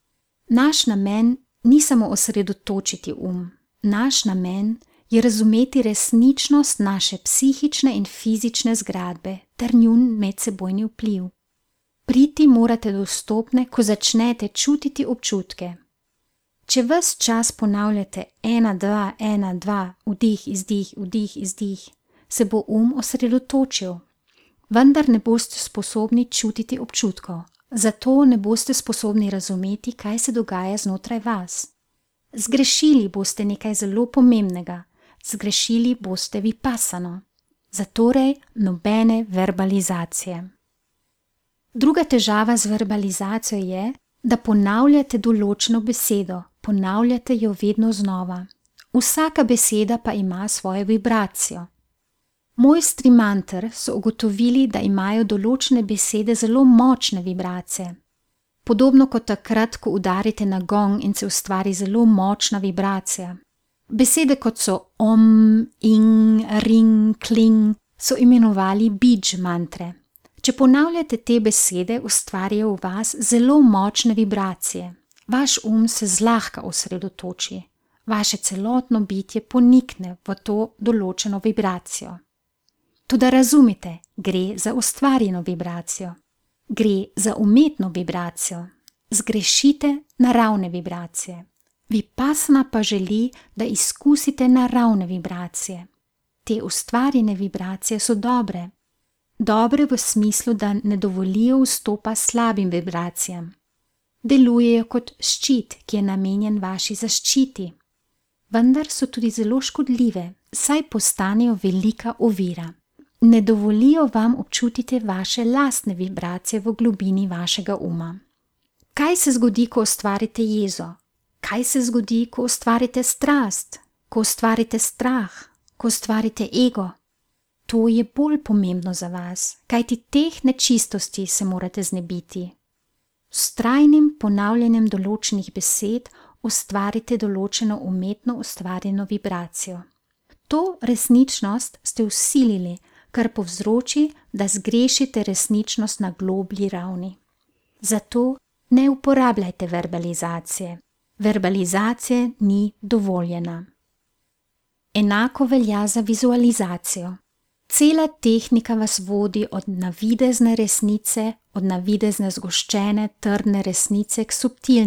Naš namen ni samo osredotočiti Naš namen je razumeti resničnost naše psihične in fizične zgradbe ter njun medsebojni vpliv. Priti morate do stopnje, ko začnete čutiti občutke. Če ves čas ponavljate 1, 2, 1, 2, vdih, izdih, vdih, izdih, se bo osredotočil, vendar ne boste sposobni čutiti občutkov, zato ne boste sposobni razumeti, kaj se dogaja znotraj vas. Zgrešili boste nekaj zelo pomembnega, zgrešili boste vipassano, zatorej nobene verbalizacije. Druga težava z verbalizacijo je, da ponavljate določeno besedo, ponavljate jo vedno znova. Vsaka beseda pa ima svojo vibracijo. Mojstri manter so ugotovili, da imajo določene besede zelo močne vibracije. Podobno kot takrat, ko udarite na gong in se ustvari zelo močna vibracija. Besede kot so ing, ring, kling so imenovali bidž mantre. Če ponavljate te besede, ustvarijo v vas zelo močne vibracije. Vaš se zlahka osredotoči. Vaše celotno bitje ponikne v to določeno vibracijo. Toda razumite, gre za ustvarjeno vibracijo. Gre za umetno vibracijo. Zgrešite naravne vibracije. Vipassana pa želi, da izkusite naravne vibracije. Te ustvarjene vibracije so dobre. Dobre v smislu, da ne dovolijo vstopa slabim vibracijam. Delujejo kot ščit, ki je namenjen vaši zaščiti. Vendar so tudi zelo škodljive, saj postanejo velika ovira. Ne dovolijo vam občutiti vaše lastne vibracije v globini vašega Kaj se zgodi, ko ustvarite jezo? Kaj se zgodi, ko ustvarite strast? Ko ustvarite strah? Ko ustvarite ego? To je bolj pomembno za vas, kajti teh nečistosti se morate znebiti. S trajnim ponavljanjem določenih besed ustvarite določeno umetno ustvarjeno vibracijo. To resničnost ste vsilili, kar povzroči, da zgrešite resničnost na globlji ravni. Zato ne uporabljajte verbalizacije. Verbalizacija ni dovoljena. Enako velja za vizualizacijo. Cela tehnika vas vodi od navidezne resnice, od navidezne zgoščene, trdne resnice k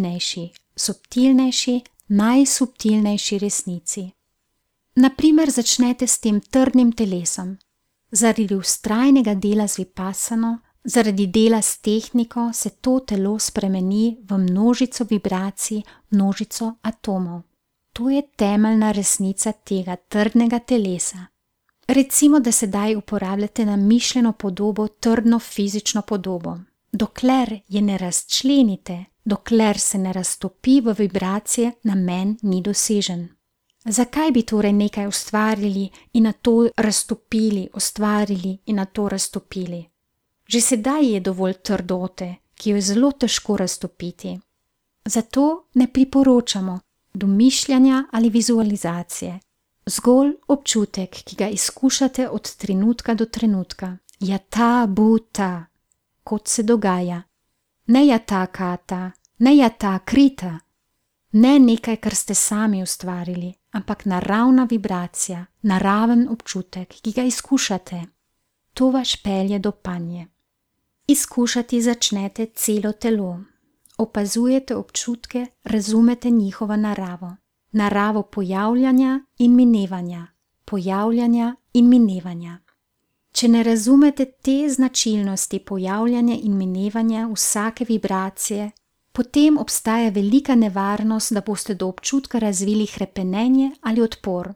subtilnejši, najsubtilnejši resnici. Naprimer, začnete s tem trdnim telesom. Zaradi vztrajnega dela z vipassano Zaradi dela s tehniko se to telo spremeni v množico vibracij, množico atomov. To je temeljna resnica tega trdnega telesa. Recimo, da sedaj uporabljate namišljeno podobo trdno fizično podobo. Dokler je ne razčlenite, dokler se ne raztopi v vibracije, namen ni dosežen. Zakaj bi torej nekaj ustvarili in nato raztopili, ustvarili in nato raztopili? Že sedaj je dovolj trdote, ki jo je zelo težko raztopiti. Zato ne priporočamo domišljanja ali vizualizacije. Zgolj občutek, ki ga izkušate od trenutka do trenutka. Jata bhuta, kot se dogaja. Ne jata kata, ne jata krita. Ne nekaj, kar ste sami ustvarili, ampak naravna vibracija, naraven občutek, ki ga izkušate. To vas pelje do panje. Izkušati začnete celo telo. Opazujete občutke, razumete njihovo naravo. Naravo pojavljanja in minevanja. Pojavljanja in minevanja. Če ne razumete te značilnosti pojavljanja in minevanja vsake vibracije, potem obstaja velika nevarnost, da boste do občutka razvili hrepenenje ali odpor.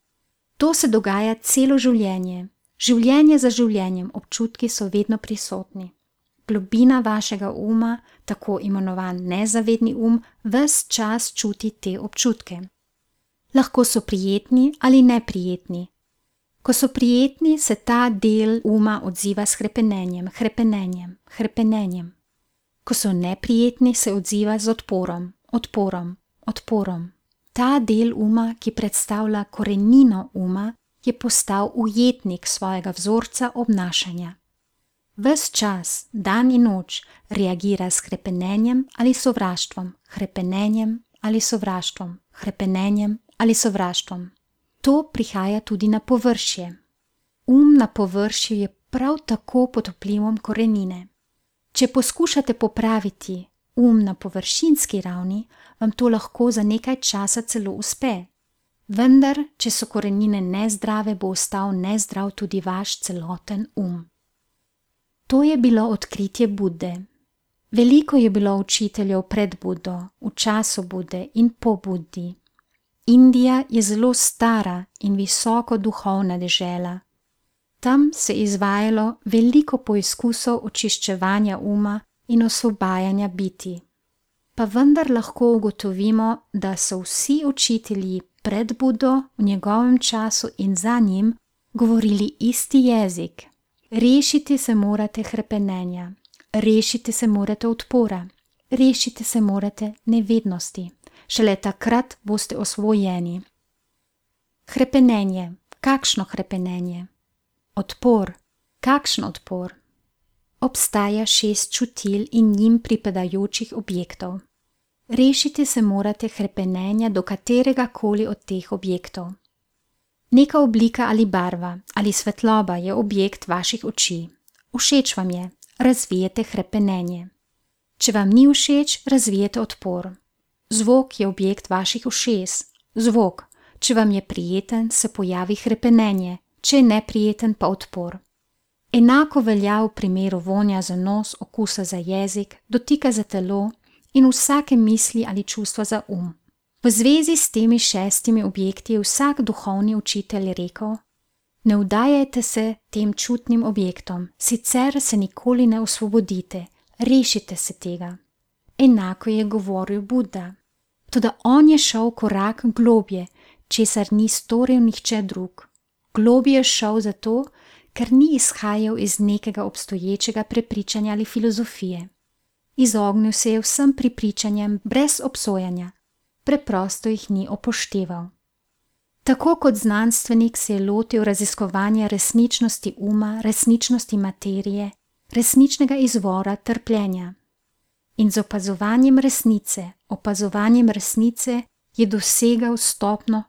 To se dogaja celo življenje. Življenje za življenjem občutki so vedno prisotni. Globina vašega uma, tako imenovan nezavedni ves čas čuti te občutke. Lahko so prijetni ali neprijetni. Ko so prijetni, se ta del uma odziva s hrepenenjem, hrepenenjem, hrepenenjem. Ko so neprijetni, se odziva z odporom, odporom, odporom. Ta del uma, ki predstavlja korenino uma, je postal ujetnik svojega vzorca obnašanja. Ves čas, dan in noč, reagira s hrepenenjem ali sovraštvom, hrepenenjem ali sovraštvom, hrepenenjem ali sovraštvom. To prihaja tudi na površje. Na površju je prav tako pod vplivom korenine. Če poskušate popraviti na površinski ravni, vam to lahko za nekaj časa celo uspe. Vendar, če so korenine nezdrave, bo ostal nezdrav tudi vaš celoten To je bilo odkritje Budde. Veliko je bilo učiteljev pred Buddo, v času Budde in po Buddi. Indija je zelo stara in visoko duhovna dežela. Tam se je izvajalo veliko poizkusov očiščevanja uma in osvobajanja biti. Pa vendar lahko ugotovimo, da so vsi učitelji pred Buddo v njegovem času in za njim govorili isti jezik. Rešiti se morate hrepenenja, rešiti se morate odpora, rešiti se morate nevednosti. Šele takrat boste osvojeni. Hrepenenje, kakšno hrepenenje? Odpor, kakšen odpor? Obstaja 6 čutil in njim pripadajočih objektov. Rešiti se morate hrepenenja do katerega koli od teh objektov. Neka oblika ali barva ali svetloba je objekt vaših oči. Všeč vam je, razvijete hrepenenje. Če vam ni všeč, razvijete odpor. Zvok je objekt vaših ušes. Zvok, če vam je prijeten, se pojavi hrepenenje, če je neprijeten, pa odpor. Enako velja v primeru vonja za nos, okusa za jezik, dotika za telo in vsake misli ali čustva za V zvezi s temi 6 objekti je vsak duhovni učitelj rekel: ne vdajajte se tem čutnim objektom, sicer se nikoli ne osvobodite, rešite se tega. Enako je govoril Budda. Toda on je šel korak globje, česar ni storil nihče drug. Globje je šel zato, ker ni izhajal iz nekega obstoječega prepričanja ali filozofije. Izognil se je vsem prepričanjem brez obsojanja. Preprosto jih ni upošteval. Tako kot znanstvenik se je lotil raziskovanja resničnosti uma, resničnosti materije, resničnega izvora trpljenja. In z opazovanjem resnice je dosegal stopno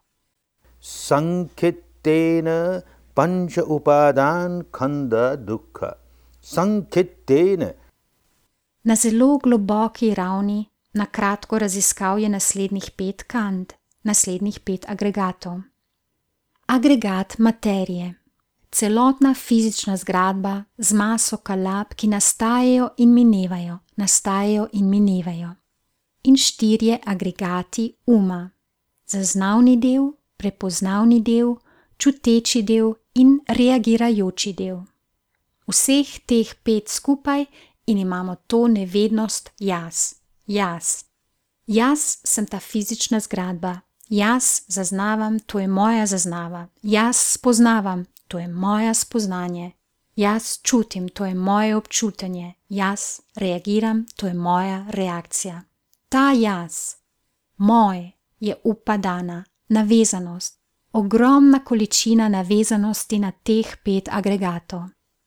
Sankitena pancha upadan khanda dukkha. Sankitena. Na zelo globoki ravni. Na kratko raziskal je naslednjih 5 kand, naslednjih 5 agregatov. Agregat materije. celotna fizična zgradba z maso kalab, ki nastajajo in minevajo, nastajajo in minevajo. In 4 agregati uma: zaznavni del, prepoznavni del, čuteči del in reagirajoči del. Vseh teh 5 skupaj in imamo to nevednost jaz. Jaz. Jaz sem ta fizična zgradba. Jaz zaznavam, to je moja zaznava. Jaz spoznavam, to je moja spoznanje. Jaz čutim, to je moje občutenje. Jaz reagiram, to je moja reakcija. Ta jaz, moj, je upadana, navezanost, ogromna količina navezanosti na teh 5 agregatov.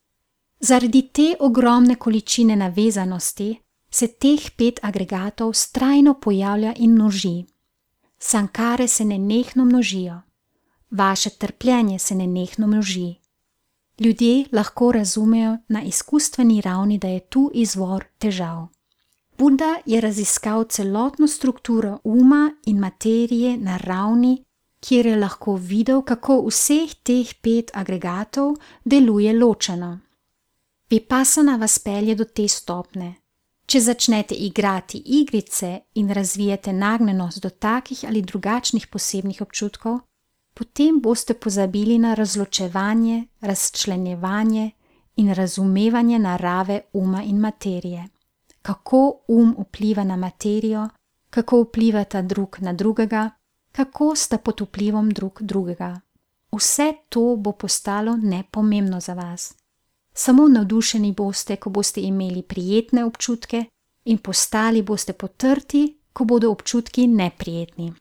Zaradi te ogromne količine navezanosti se teh 5 agregatov strajno pojavlja in množi. Sankare se nenehno množijo. Vaše trpljenje se nenehno množi. Ljudje lahko razumejo na izkustveni ravni, da je tu izvor težav. Buda je raziskal celotno strukturo uma in materije na ravni, kjer je lahko videl, kako vseh teh 5 agregatov deluje ločeno. Vipassana vas pelje do te stopne. Če začnete igrati igrice in razvijete nagnjenost do takih ali drugačnih posebnih občutkov, potem boste pozabili na razločevanje, razčlenjevanje in razumevanje narave uma in materije. Kako vpliva na materijo, kako vplivata drug na drugega, kako sta pod vplivom drug drugega. Vse to bo postalo nepomembno za vas. Samo navdušeni boste, ko boste imeli prijetne občutke, in postali boste potrti, ko bodo občutki neprijetni.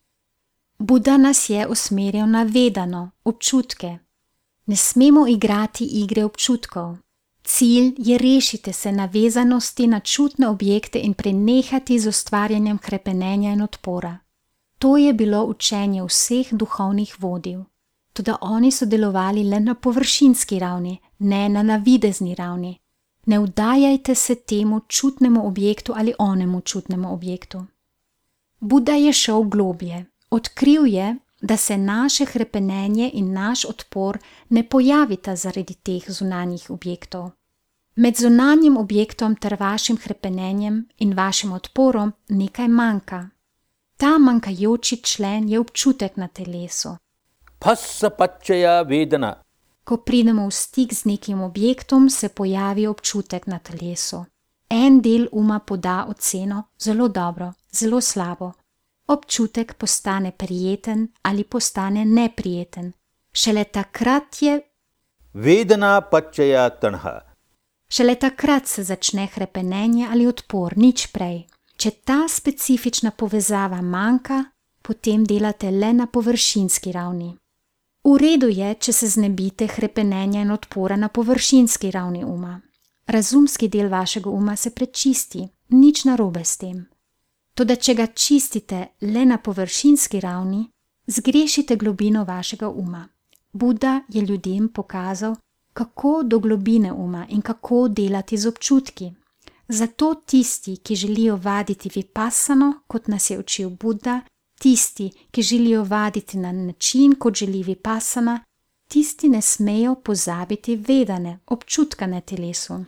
Buda nas je usmeril na vedano, občutke. Ne smemo igrati igre občutkov. Cilj je rešiti se navezanosti na čutne objekte in prenehati z ustvarjanjem hrepenenja in odpora. To je bilo učenje vseh duhovnih vodil. Toda oni so delovali le na površinski ravni, ne na navidezni ravni. Ne vdajajte se temu čutnemu objektu ali onemu čutnemu objektu. Buda je šel globlje. Odkril je, da se naše hrepenenje in naš odpor ne pojavita zaradi teh zunanjih objektov. Med zunanjim objektom ter vašim hrepenenjem in vašim odporom nekaj manjka. Ta manjkajoči člen je občutek na telesu. Phassa paccaya vedana. Ko pridemo v stik z nekim objektom, se pojavi občutek na telesu. En del uma poda oceno zelo dobro, zelo slabo. Občutek postane prijeten ali postane neprijeten. Šele takrat je Vedana paccaya tanha. Šele takrat se začne hrepenenje ali odpor, nič prej. Če ta specifična povezava manjka, potem delate le na površinski ravni. V redu je, če se znebite hrepenenja in odpora na površinski ravni uma. Razumski del vašega uma se prečisti, nič narobe s tem. Toda če ga čistite le na površinski ravni, zgrešite globino vašega uma. Buda je ljudem pokazal, kako do globine uma in kako delati z občutki. Zato tisti, ki želijo vaditi vipassano, kot nas je učil Buda, tisti, ki želijo vaditi na način, kot želi vipassana, tisti ne smejo pozabiti vedane, občutka na telesu.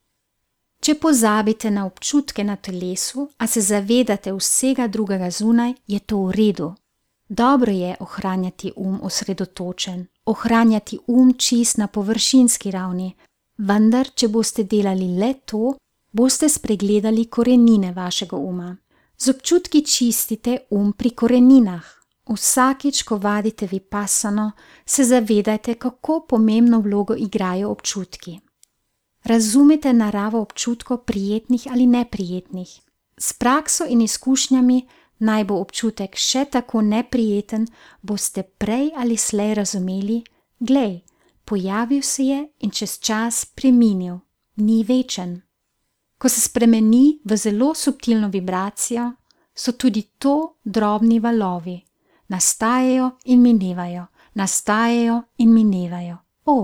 Če pozabite na občutke na telesu, a se zavedate vsega drugega zunaj, je to v redu. Dobro je ohranjati osredotočen, ohranjati čist na površinski ravni, vendar, če boste delali le to, boste spregledali korenine vašega uma. Z občutki čistite pri koreninah. Vsakič, ko vadite vipassano, se zavedajte, kako pomembno vlogo igrajo občutki. Razumete naravo občutkov prijetnih ali neprijetnih. S prakso in izkušnjami, naj bo občutek še tako neprijeten, boste prej ali slej razumeli, glej, pojavil se je in čez čas preminil, ni večen. Ko se spremeni v zelo subtilno vibracijo, so tudi to drobni valovi. Nastajajo in minevajo, nastajajo in minevajo.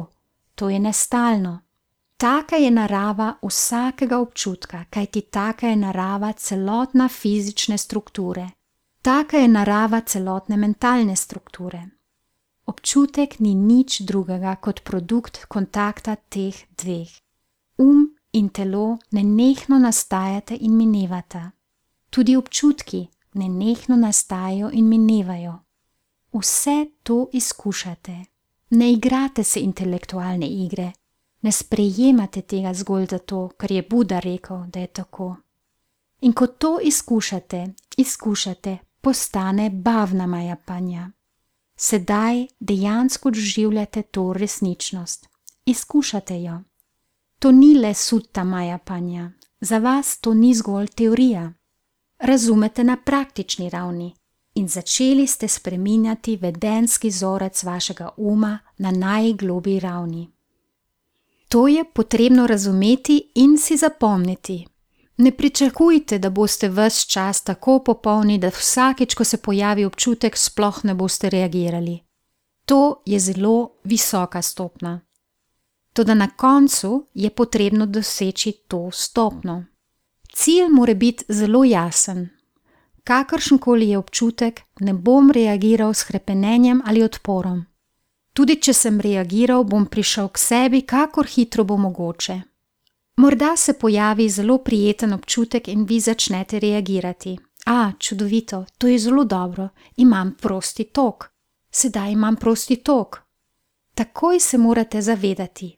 To je nestalno. Taka je narava vsakega občutka, kajti taka je narava celotna fizične strukture. Taka je narava celotne mentalne strukture. Občutek ni nič drugega kot produkt kontakta teh dveh. In telo nenehno nastajata in minevata. Tudi občutki nenehno nastajajo in minevajo. Vse to izkušate. Ne igrate se intelektualne igre. Ne sprejemate tega zgolj zato, ker je Buda rekel, da je tako. In ko to izkušate, postane bhavna mayapanja. Sedaj dejansko doživljate to resničnost. Izkušate jo. To ni le sutta mayapanja. Za vas to ni zgolj teorija. Razumete na praktični ravni in začeli ste spreminjati vedenjski vzorec vašega uma na najgloblji ravni. To je potrebno razumeti in si zapomniti. Ne pričakujte, da boste ves čas tako popolni, da vsakič, ko se pojavi občutek, sploh ne boste reagirali. To je zelo visoka stopnja. Toda na koncu je potrebno doseči to stopnjo. Cilj mora biti zelo jasen. Kakršenkoli je občutek, ne bom reagiral s hrepenenjem ali odporom. Tudi če sem reagiral, bom prišel k sebi, kakor hitro bo mogoče. Morda se pojavi zelo prijeten občutek in vi začnete reagirati. Čudovito, to je zelo dobro, imam prosti tok. Sedaj imam prosti tok. Takoj se morate zavedati,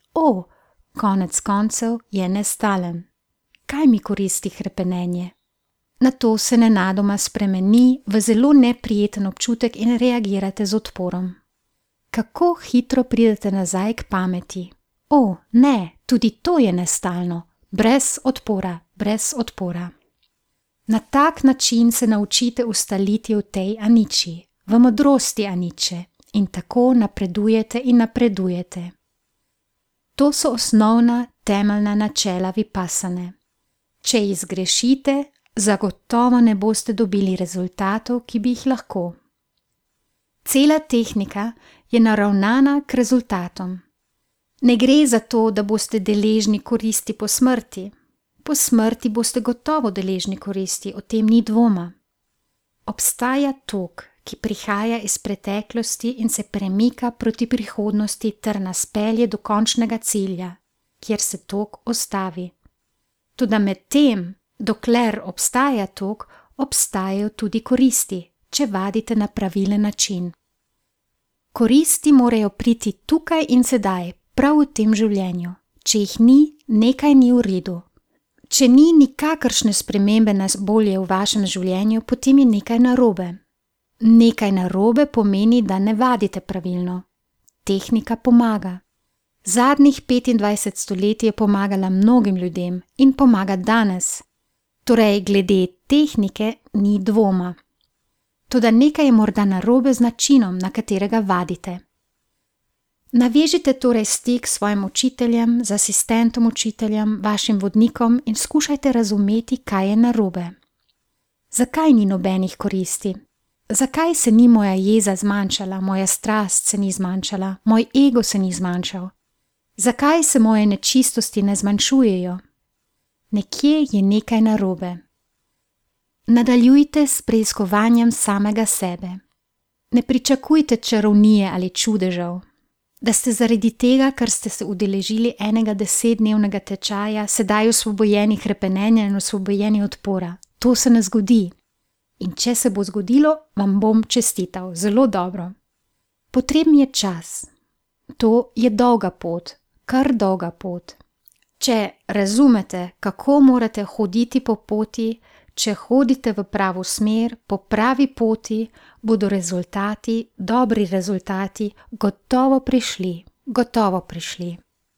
konec koncev je nestalen. Kaj mi koristi hrepenenje? Nato se nenadoma spremeni v zelo neprijeten občutek in reagirate z odporom. Kako hitro pridete nazaj k pameti? Ne, tudi to je nestalno, brez odpora. Na tak način se naučite ustaliti v tej aniči, v modrosti aniče in tako napredujete. To so osnovna, temeljna načela vipassane. Če jih zgrešite, zagotovo ne boste dobili rezultatov, ki bi jih lahko. Cela tehnika je naravnana k rezultatom. Ne gre za to, da boste deležni koristi po smrti. Po smrti boste gotovo deležni koristi, o tem ni dvoma. Obstaja tok, ki prihaja iz preteklosti in se premika proti prihodnosti ter nas pelje do končnega cilja, kjer se tok ustavi. Toda med tem, dokler obstaja tok, obstajajo tudi koristi, če vadite na pravilen način. Koristi morajo priti tukaj in sedaj, prav v tem življenju. Če jih ni, nekaj ni v redu. Če ni nikakršne spremembe na bolje v vašem življenju, potem je nekaj narobe. Nekaj narobe pomeni, da ne vadite pravilno. Tehnika pomaga. Zadnjih 25 stoletij je pomagala mnogim ljudem in pomaga danes. Torej, glede tehnike ni dvoma. Toda nekaj je morda narobe z načinom, na katerega vadite. Navežite torej stik s svojim učiteljem, z asistentom učiteljem, vašim vodnikom in skušajte razumeti, kaj je narobe. Zakaj ni nobenih koristi? Zakaj se ni moja jeza zmanjšala, moja strast se ni zmanjšala, moj ego se ni zmanjšal? Zakaj se moje nečistosti ne zmanjšujejo? Nekje je nekaj narobe. Nadaljujte s preiskovanjem samega sebe. Ne pričakujte čarovnije ali čudežev, da ste zaradi tega, ker ste se udeležili enega 10-dnevnega tečaja, sedaj osvobojeni hrepenenja in osvobojeni odpora. To se ne zgodi. In če se bo zgodilo, vam bom čestital, zelo dobro. Potreben je čas. To je dolga pot, kar dolga pot. Če razumete, kako morate hoditi po poti, če hodite v pravo smer, po pravi poti, bodo rezultati, dobri rezultati, gotovo prišli.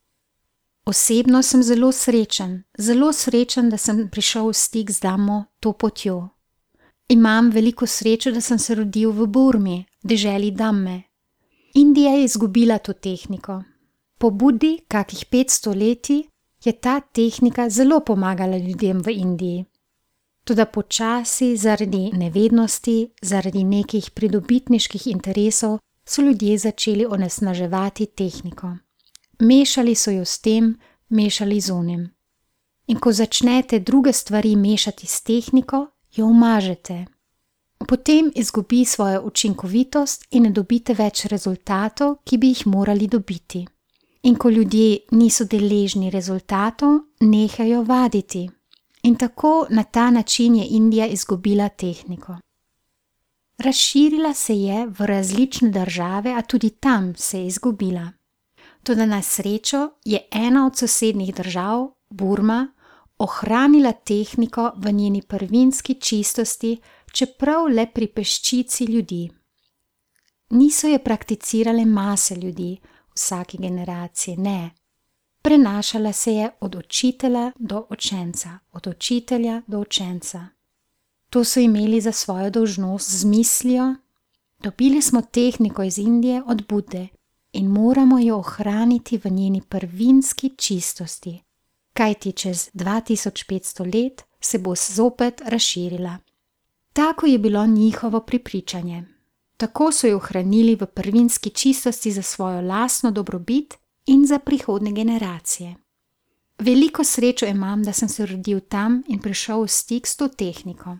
Osebno sem zelo srečen, da sem prišel v stik z Dhammo to potjo. Imam veliko srečo, da sem se rodil v Burmi, deželi Dhamme. Indija je izgubila to tehniko. Po Budi, kakih 500 leti, je ta tehnika zelo pomagala ljudem v Indiji. Toda počasi, zaradi nevednosti, zaradi nekih pridobitniških interesov, so ljudje začeli onesnaževati tehniko. Mešali so jo s tem, mešali z onim. In ko začnete druge stvari mešati s tehniko, jo umažete. Potem izgubi svojo učinkovitost in ne dobite več rezultatov, ki bi jih morali dobiti. In ko ljudje niso deležni rezultatov, nehajo vaditi. In tako na ta način je Indija izgubila tehniko. Razširila se je v različne države, a tudi tam se je izgubila. Toda na srečo je ena od sosednjih držav, Burma, ohranila tehniko v njeni prvinski čistosti, čeprav le pri peščici ljudi. Niso je prakticirale mase ljudi, vsake generacije, ne. Prenašala se je od učitelja do učenca, od učitelja do učenca. To so imeli za svojo dolžnost z mislijo: dobili smo tehniko iz Indije od Bude in moramo jo ohraniti v njeni prvinski čistosti, kajti čez 2500 let se bo zopet razširila. Tako je bilo njihovo prepričanje. Tako so jo ohranili v prvinski čistosti za svojo lastno dobrobit in za prihodne generacije. Veliko srečo imam, da sem se rodil tam in prišel v stik s to tehniko.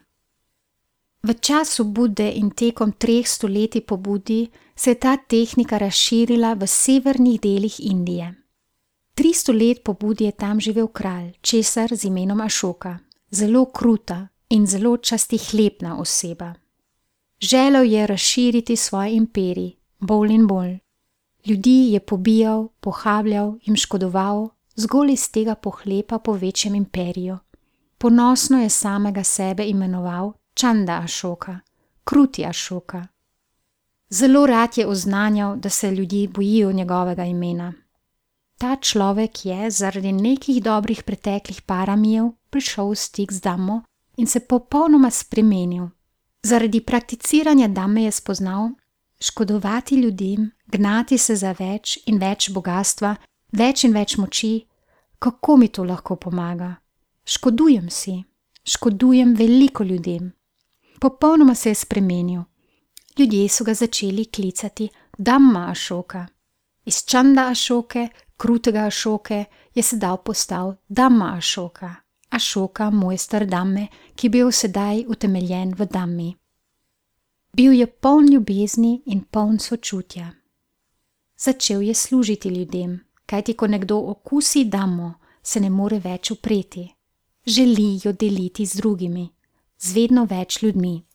V času Bude in tekom 3 stoletij po Budi se je ta tehnika razširila v severnih delih Indije. 300 let po Budi je tam živel kralj, cesar z imenom Ašoka, zelo kruta in zelo častihlepna oseba. Želel je razširiti svoj imperij, bolj in bolj. Ljudi je pobijal, pohabljal, jim škodoval, zgolj iz tega pohlepa po večjem imperiju. Ponosno je samega sebe imenoval Čanda Ašoka, kruti Ašoka. Zelo rad je oznanjal, da se ljudje bojijo njegovega imena. Ta človek je zaradi nekih dobrih preteklih paramijev prišel v stik z Dhammo in se popolnoma spremenil. Zaradi prakticiranja Dhamme je spoznal: škodovati ljudem, gnati se za več in več bogastva, več in več moči, kako mi to lahko pomaga? Škodujem si, škodujem veliko ljudem. Popolnoma se je spremenil. Ljudje so ga začeli klicati Dhamma Ašoka. Iz Čanda Ašoke, krutega Ašoke, je sedaj postal Dhamma Ašoka, Ašoka, mojster Dhamme, ki je bil sedaj utemeljen v Dhammi. Bil je poln ljubezni in poln sočutja. Začel je služiti ljudem, kajti ko nekdo okusi Dhammo, se ne more več upreti. Želi jo deliti z drugimi, z vedno več ljudmi.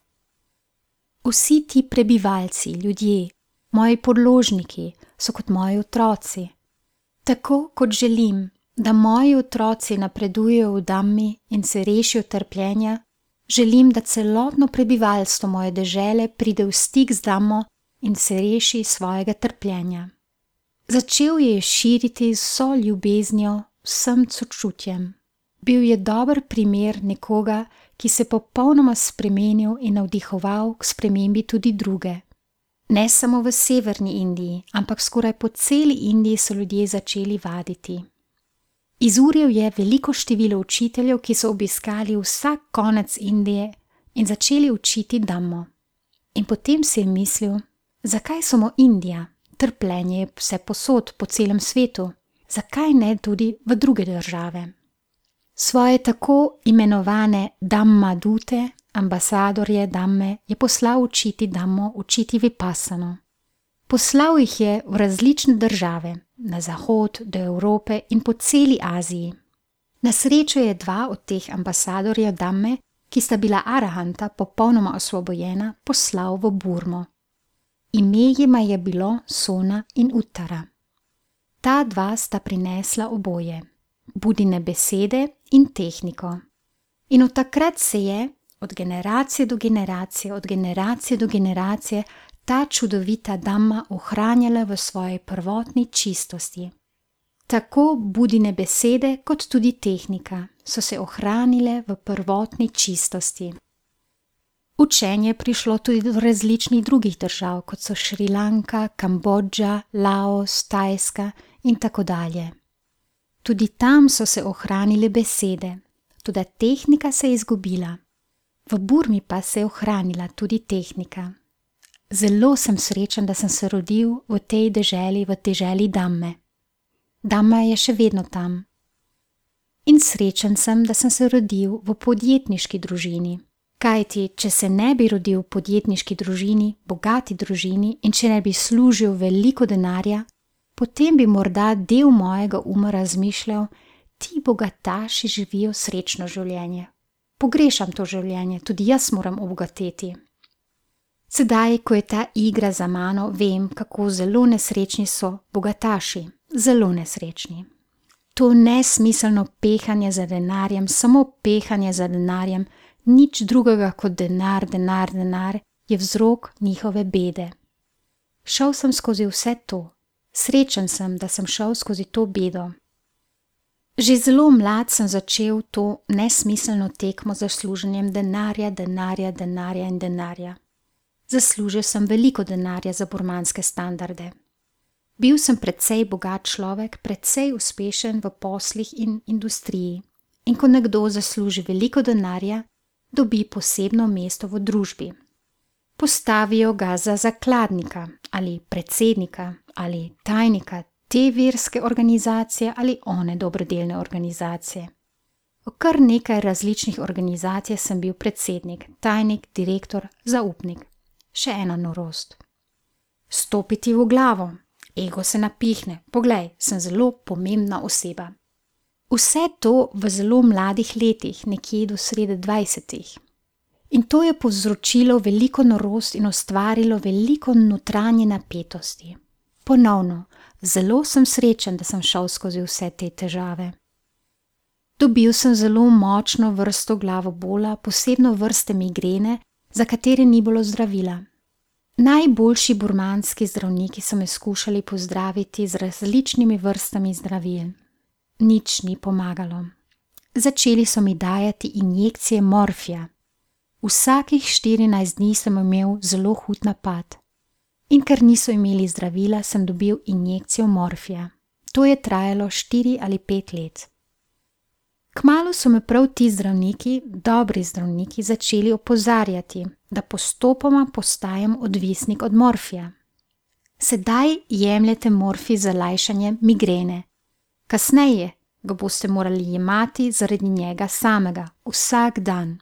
Vsi ti prebivalci, ljudje, moji podložniki, so kot moji otroci. Tako kot želim, da moji otroci napredujejo v Dhammi in se rešijo trpljenja, želim, da celotno prebivalstvo moje dežele pride v stik z Dhammo in se reši svojega trpljenja. Začel je širiti z vso ljubeznijo, vsem sočutjem. Bil je dober primer nekoga, ki se popolnoma spremenil in navdihoval k spremembi tudi druge. Ne samo v severni Indiji, ampak skoraj po celi Indiji so ljudje začeli vaditi. Izuril je veliko število učiteljev, ki so obiskali vsak konec Indije in začeli učiti Dhammo. In potem si je mislil: zakaj samo Indija? Trpljenje je vse posod po celem svetu. Zakaj ne tudi v druge države? Svoje tako imenovane Dhamma dute, ambasadorje Dhamme, je poslal učiti Dhammo, učiti vipassano. Poslal jih je v različne države, na zahod, do Evrope in po celi Aziji. Na srečo je 2 od teh ambasadorjev Dhamme, ki sta bila arahanta, popolnoma osvobojena, poslal v Burmo. Ime jima je bilo Sona in Uttara. Ta 2 sta prinesla oboje, Budine besede in tehniko. In od takrat se je, od generacije do generacije, od generacije do generacije, ta čudovita Dhamma ohranjala v svoji prvotni čistosti. Tako Budine besede kot tudi tehnika so se ohranile v prvotni čistosti. Učenje je prišlo tudi do različnih drugih držav, kot so Šrilanka, Kambodža, Laos, Tajska in tako dalje. Tudi tam so se ohranile besede, tudi tehnika se je izgubila. V Burmi pa se je ohranila tudi tehnika. Zelo sem srečen, da sem se rodil v tej deželi, v deželi Dhamme. Dhamma je še vedno tam. In srečen sem, da sem se rodil v podjetniški družini. Kajti, če se ne bi rodil v podjetniški družini, bogati družini in če ne bi služil veliko denarja, potem bi morda del mojega uma razmišljal, ti bogataši živijo srečno življenje. Pogrešam to življenje, tudi jaz moram obogateti. Sedaj, ko je ta igra za mano, vem, kako zelo nesrečni so bogataši, zelo nesrečni. To nesmiselno pehanje za denarjem, samo pehanje za denarjem, nič drugega kot denar, denar, denar, je vzrok njihove bede. Šel sem skozi vse to. Srečen sem, da sem šel skozi to bedo. Že zelo mlad sem začel to nesmiselno tekmo za služenjem denarja, denarja, denarja in denarja. Zaslužil sem veliko denarja za burmanske standarde. Bil sem precej bogat človek, precej uspešen v poslih in industriji. In ko nekdo zasluži veliko denarja, dobi posebno mesto v družbi. Postavijo ga za zakladnika ali predsednika ali tajnika te verske organizacije ali one dobrodelne organizacije. V kar nekaj različnih organizacij sem bil predsednik, tajnik, direktor, zaupnik. Še ena norost. Stopiti v glavo, ego se napihne, poglej, sem zelo pomembna oseba. Vse to v zelo mladih letih, nekje do srede 20. In to je povzročilo veliko norost in ustvarilo veliko notranje napetosti. Ponovno, zelo sem srečen, da sem šel skozi vse te težave. Dobil sem zelo močno vrsto glavobola, posebno vrste migrene, za katere ni bilo zdravila. Najboljši burmanski zdravniki so me skušali pozdraviti z različnimi vrstami zdravil. Nič ni pomagalo. Začeli so mi dajati injekcije morfija. Vsakih 14 dni sem imel zelo hud napad. In ker niso imeli zdravila, sem dobil injekcijo morfija. To je trajalo 4 ali 5 let. Kmalu so me prav ti zdravniki, dobri zdravniki, začeli opozarjati, da postopoma postajam odvisnik od morfija. Sedaj jemljete morfij za lajšanje migrene. Kasneje ga boste morali jemati zaradi njega samega, vsak dan.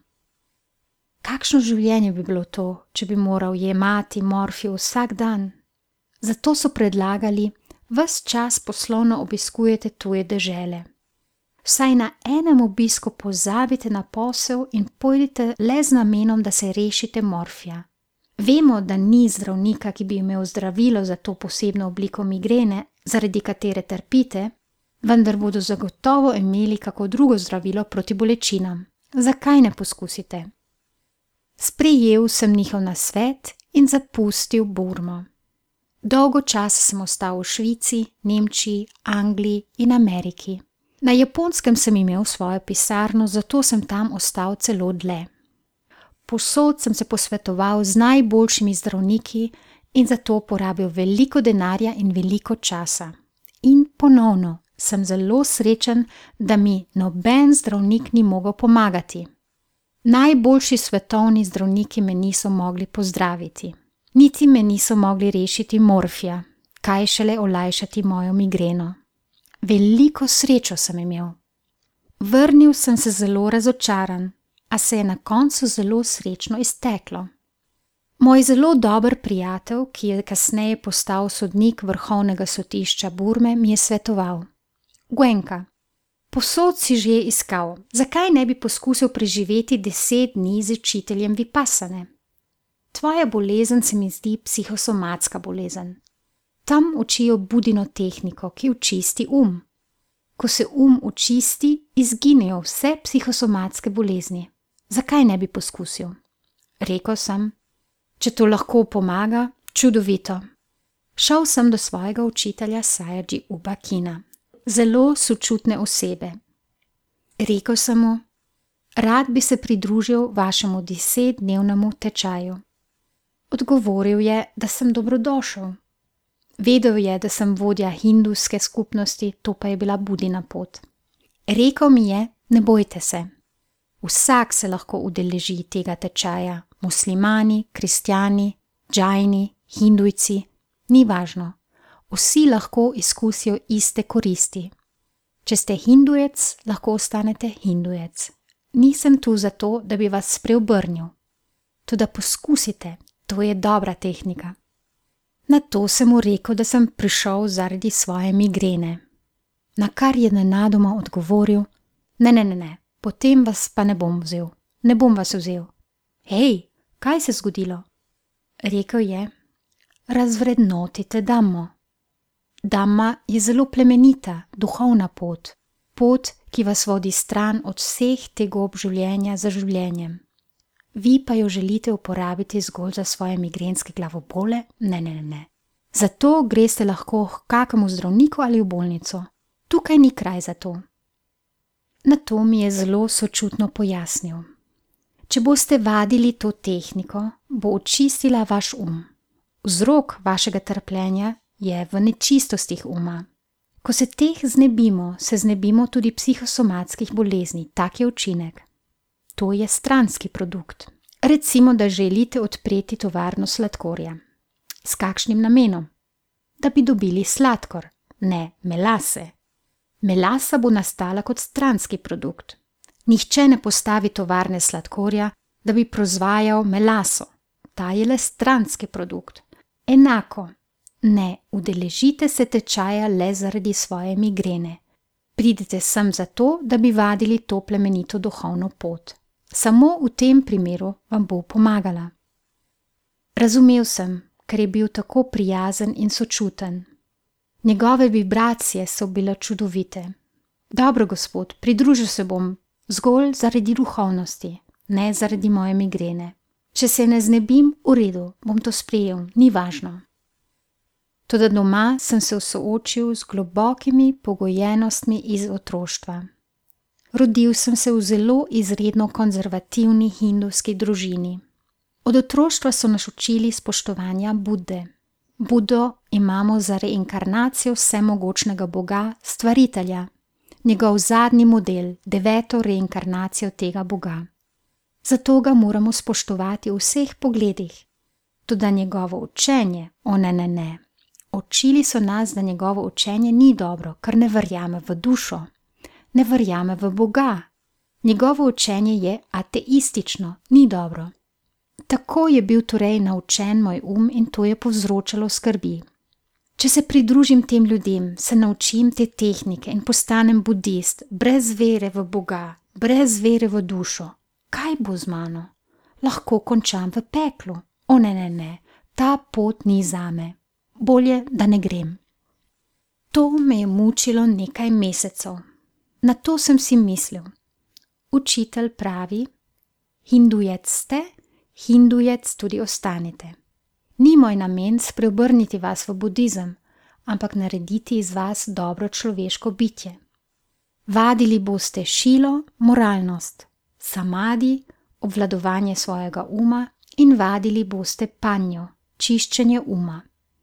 Kakšno življenje bi bilo to, če bi moral jemati morfij vsak dan? Zato so predlagali, ves čas poslovno obiskujete tuje dežele. Vsaj na enem obisku pozabite na posel in pojdite le z namenom, da se rešite morfija. Vemo, da ni zdravnika, ki bi imel zdravilo za to posebno obliko migrene, zaradi katere trpite, vendar bodo zagotovo imeli kako drugo zdravilo proti bolečinam. Zakaj ne poskusite? Sprejel sem njihov nasvet in zapustil Burmo. Dolgo časa sem ostal v Švici, Nemčiji, Angliji in Ameriki. Na Japonskem sem imel svojo pisarno, zato sem tam ostal celo dlje. Povsod sem se posvetoval z najboljšimi zdravniki in zato porabil veliko denarja in veliko časa. In ponovno sem zelo srečen, da mi noben zdravnik ni mogel pomagati. Najboljši svetovni zdravniki me niso mogli pozdraviti. Niti me niso mogli rešiti morfija, kaj šele olajšati mojo migreno. Veliko srečo sem imel. Vrnil sem se zelo razočaran, a se je na koncu zelo srečno izteklo. Moj zelo dober prijatelj, ki je kasneje postal sodnik Vrhovnega sodišča Burme, mi je svetoval: Gwenka, posod si že iskal, zakaj ne bi poskusil preživeti 10 dni z učiteljem Vipassane? Tvoja bolezen se mi zdi psihosomatska bolezen. Tam učijo budino tehniko, ki očisti um. Ko se očisti, izginejo vse psihosomatske bolezni. Zakaj ne bi poskusil? Rekel sem: če to lahko pomaga, čudovito. Šel sem do svojega učitelja Sayagyi Ubakina, zelo sočutne osebe. Rekel sem mu: rad bi se pridružil vašemu 10-dnevnemu tečaju. Odgovoril je, da sem dobrodošel. Vedel je, da sem vodja hindujske skupnosti, to pa je bila Budina pot. Rekel mi je: ne bojte se. Vsak se lahko udeleži tega tečaja, muslimani, kristjani, džajni, hindujci, ni važno. Vsi lahko izkusijo iste koristi. Če ste hindujec, lahko ostanete hindujec. nisem tu zato, da bi vas spreobrnil. Toda poskusite, to je dobra tehnika. Na to sem mu rekel, da sem prišel zaradi svoje migrene. Na kar je nenadoma odgovoril: Ne, potem vas pa ne bom vzel. Ne bom vas vzel. Hej, kaj se je zgodilo? Rekel je: Razvrednotite Dhammo. Dhamma je zelo plemenita, duhovna pot. Pot, ki vas vodi stran od vseh tegob življenja za življenjem. Vi pa jo želite uporabiti zgolj za svoje migrenske glavobole? Ne. Zato greste lahko k kakemu zdravniku ali v bolnico. Tukaj ni kraj za to. Na to mi je zelo sočutno pojasnil: Če boste vadili to tehniko, bo očistila vaš Vzrok vašega trpljenja je v nečistostih uma. Ko se teh znebimo, se znebimo tudi psihosomatskih bolezni. Tak je učinek. To je stranski produkt. Recimo, da želite odpreti tovarno sladkorja. S kakšnim namenom? Da bi dobili sladkor, ne melase. Melasa bo nastala kot stranski produkt. Nihče ne postavi tovarne sladkorja, da bi proizvajal melaso. Ta je le stranski produkt. Enako. Ne udeležite se tečaja le zaradi svoje migrene. Pridite sem zato, da bi vadili to plemenito duhovno pot. Samo v tem primeru vam bo pomagala. Razumel sem, ker je bil tako prijazen in sočuten. Njegove vibracije so bile čudovite. Dobro, gospod, pridružil se bom zgolj zaradi duhovnosti, ne zaradi moje migrene. Če se ne znebim, v redu, bom to sprejel, ni važno. Toda doma sem se soočil z globokimi pogojenostmi iz otroštva. Rodil sem se v zelo izredno konzervativni hindovski družini. Od otroštva so nas učili spoštovanja Budde. Buddo imamo za reinkarnacijo vsemogočnega Boga, stvaritelja, njegov zadnji model, 9. reinkarnacijo tega Boga. Zato ga moramo spoštovati v vseh pogledih. Toda njegovo učenje, ne. Učili so nas, da njegovo učenje ni dobro, ker ne verjame v dušo, ne verjame v Boga. Njegovo učenje je ateistično, ni dobro. Tako je bil torej naučen moj in to je povzročalo skrbi. Če se pridružim tem ljudem, se naučim te tehnike in postanem budist, brez vere v Boga, brez vere v dušo. Kaj bo z mano? Lahko končam v peklu. Ne, ta pot ni zame. Bolje, da ne grem. To me je mučilo nekaj mesecev. Na to sem si mislil. Učitelj pravi: Hindujec ste, Hindujec tudi ostanite. Ni moj namen spreobrniti vas v budizem, ampak narediti iz vas dobro človeško bitje. Vadili boste šilo, moralnost, samadi, obvladovanje svojega in vadili boste panjo, čiščenje uma.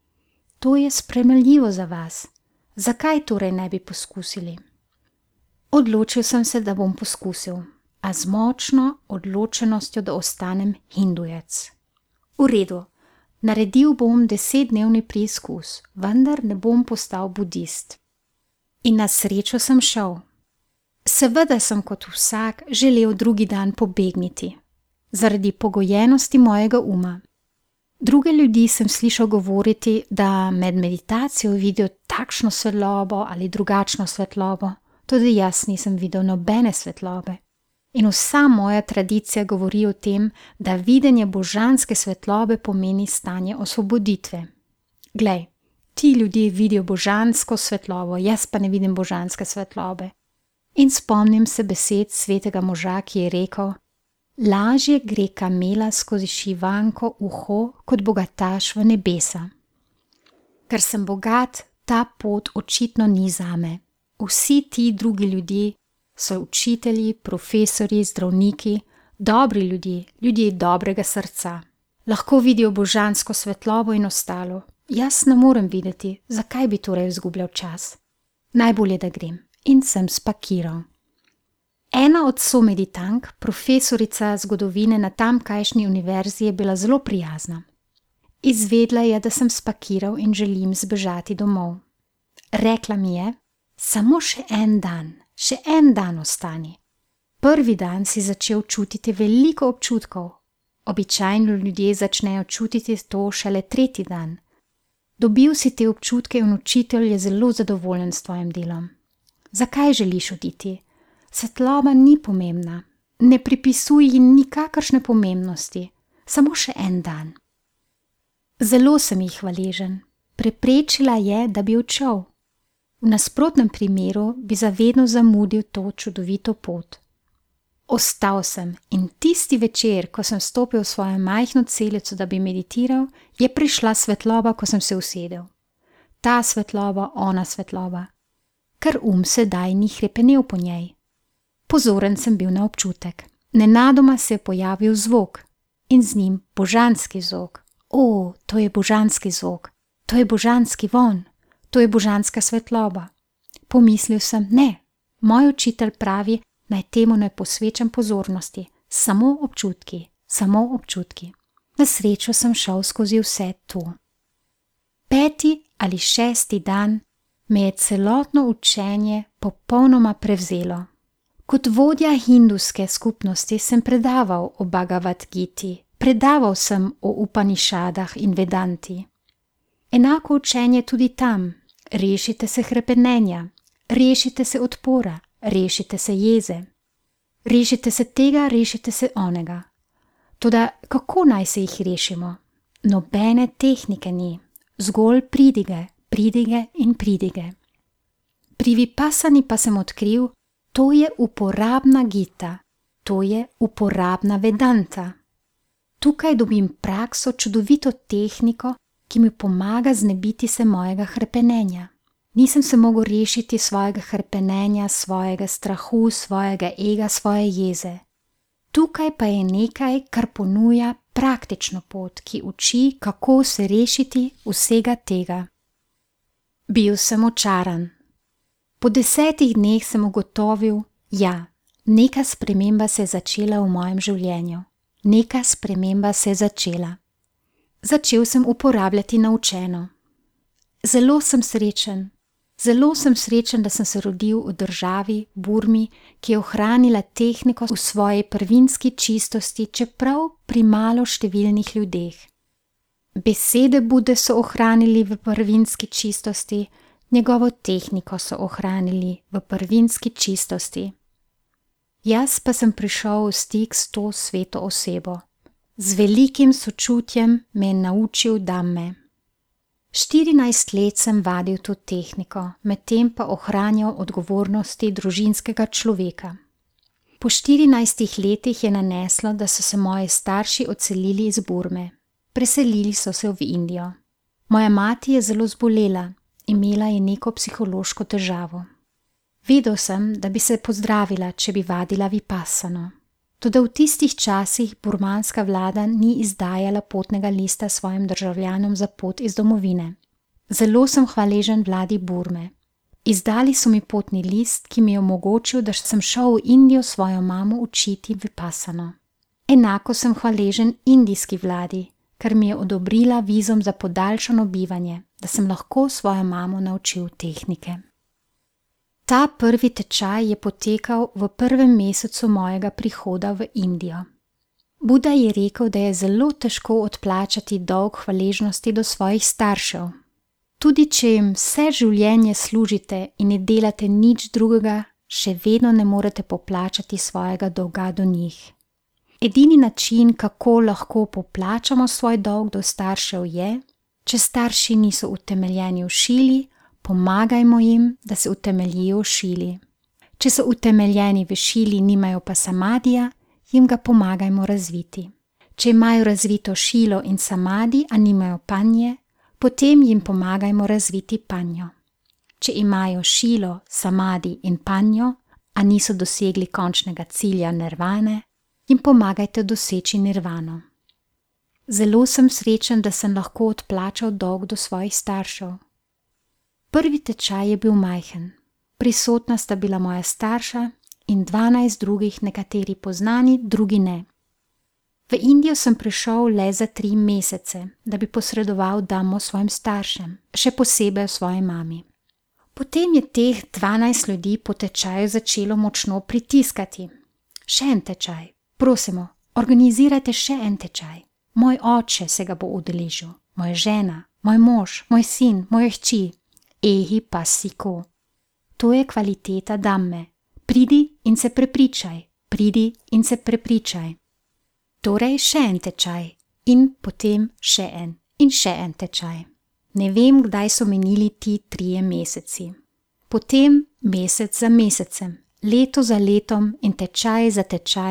To je sprejemljivo za vas. Zakaj torej ne bi poskusili? Odločil sem se, da bom poskusil, a z močno odločenostjo, da ostanem hindujec. V redu, naredil bom 10-dnevni preizkus, vendar ne bom postal budist. In na srečo sem šel. Seveda sem kot vsak želel drugi dan pobegniti, zaradi pogojenosti mojega uma. Druge ljudi sem slišal govoriti, da med meditacijo vidijo takšno svetlobo ali drugačno svetlobo, tudi jaz nisem videl nobene svetlobe. In vsa moja tradicija govori o tem, da videnje božanske svetlobe pomeni stanje osvoboditve. Glej, ti ljudje vidijo božansko svetlobo, jaz pa ne vidim božanske svetlobe. In spomnim se besed svetega moža, ki je rekel: Lažje gre kamela skozi šivanko uho kot bogataš v nebesa. Ker sem bogat, ta pot očitno ni zame. Vsi ti drugi ljudje so učitelji, profesorji, zdravniki, dobri ljudje, ljudje dobrega srca. Lahko vidijo božansko svetlobo in ostalo. Jaz ne morem videti, zakaj bi torej izgubljal čas. Najbolje, da grem. In sem spakiral. Ena od someditank, profesorica zgodovine na tamkajšnji univerzi, je bila zelo prijazna. Izvedla je, da sem spakiral in želim zbežati domov. Rekla mi je: Samo še en dan ostani. Prvi dan si začel čutiti veliko občutkov. Običajno ljudje začnejo čutiti to šele tretji dan. Dobil si te občutke in učitelj je zelo zadovoljen s tvojim delom. Zakaj želiš oditi? Svetloba ni pomembna. Ne pripisuj ji nikakršne pomembnosti. Samo še en dan. Zelo sem ji hvaležen. Preprečila je, da bi odšel. V nasprotnem primeru bi zavedno zamudil to čudovito pot. Ostal sem in tisti večer, ko sem stopil v svojo majhno celico, da bi meditiral, je prišla svetloba, ko sem se usedel. Ta svetloba, ona svetloba. Ker sedaj ni hrepenel po njej. Pozoren sem bil na občutek. Nenadoma se je pojavil zvok in z njim božanski zvok. O, to je božanski zvok, to je božanski von, to je božanska svetloba. Pomislil sem, ne, moj učitelj pravi, naj temu ne posvečam pozornosti, samo občutki, samo občutki. Na srečo sem šel skozi vse to. 5. ali 6. dan me je celotno učenje popolnoma prevzelo. Kot vodja hinduske skupnosti sem predaval o Bhagavad Giti, predaval sem o Upanišadah in Vedanti. Enako učenje tudi tam, rešite se hrepenenja, rešite se odpora, rešite se jeze. Rešite se tega, rešite se onega. Toda kako naj se jih rešimo? Nobene tehnike ni, zgolj pridige, pridige in pridige. Pri Vipassani pa sem odkril, to je uporabna Gita, to je uporabna Vedanta. Tukaj dobim prakso, čudovito tehniko, ki mi pomaga znebiti se mojega hrepenenja. Nisem se mogel rešiti svojega hrepenenja, svojega strahu, svojega ega, svoje jeze. Tukaj pa je nekaj, kar ponuja praktično pot, ki uči, kako se rešiti vsega tega. Bil sem očaran. Po 10 dneh sem ugotovil, ja, neka sprememba se je začela v mojem življenju. Neka sprememba se je začela. Začel sem uporabljati naučeno. Zelo sem srečen. Zelo sem srečen, da sem se rodil v državi, Burmi, ki je ohranila tehniko v svoji prvinski čistosti, čeprav pri malo številnih ljudeh. Besede Bude so ohranili v prvinski čistosti, njegovo tehniko so ohranili v prvinski čistosti. Jaz pa sem prišel v stik s to sveto osebo. Z velikim sočutjem me je naučil Dhamme. 14 let sem vadil to tehniko, medtem pa ohranjal odgovornosti družinskega človeka. Po 14 letih je naneslo, da so se moji starši odselili iz Burme. Preselili so se v Indijo. Moja mati je zelo zbolela, imela je neko psihološko težavo. Vedel sem, da bi se pozdravila, če bi vadila Vipassano. Toda v tistih časih burmanska vlada ni izdajala potnega lista svojim državljanom za pot iz domovine. Zelo sem hvaležen vladi Burme. Izdali so mi potni list, ki mi je omogočil, da sem šel v Indijo svojo mamo učiti Vipassano. Enako sem hvaležen indijski vladi, ker mi je odobrila vizum za podaljšano bivanje, da sem lahko svojo mamo naučil tehnike. Ta prvi tečaj je potekal v 1. mesecu mojega prihoda v Indijo. Buda je rekel, da je zelo težko odplačati dolg hvaležnosti do svojih staršev. Tudi če jim vse življenje služite in ne delate nič drugega, še vedno ne morete poplačati svojega dolga do njih. Edini način, kako lahko poplačamo svoj dolg do staršev je, če starši niso utemeljeni v šili, pomagajmo jim, da se utemeljijo v šili. Če so utemeljeni v šili, nimajo pa samadija, jim ga pomagajmo razviti. Če imajo razvito šilo in samadi, a nimajo panje, potem jim pomagajmo razviti panjo. Če imajo šilo, samadi in panjo, a niso dosegli končnega cilja nirvane, jim pomagajte doseči nirvano. Zelo sem srečen, da sem lahko odplačal dolg do svojih staršev. Prvi tečaj je bil majhen. Prisotna sta bila moja starša in 12 drugih, nekateri poznani, drugi ne. V Indijo sem prišel le za 3 mesece, da bi posredoval Dhammo svojim staršem, še posebej svoji mami. Potem je teh 12 ljudi po tečaju začelo močno pritiskati. Še en tečaj, prosimo, organizirajte še en tečaj. Moj oče se ga bo udeležil, moja žena, moj mož, moj sin, moja hči. Ehi pasiko. To je kvaliteta Dhamme. Pridi in se prepričaj, pridi in se prepričaj. Torej še en tečaj in potem še en in še en tečaj. Ne vem, kdaj so minili ti 3 meseci. Potem mesec za mesecem, leto za letom in tečaj za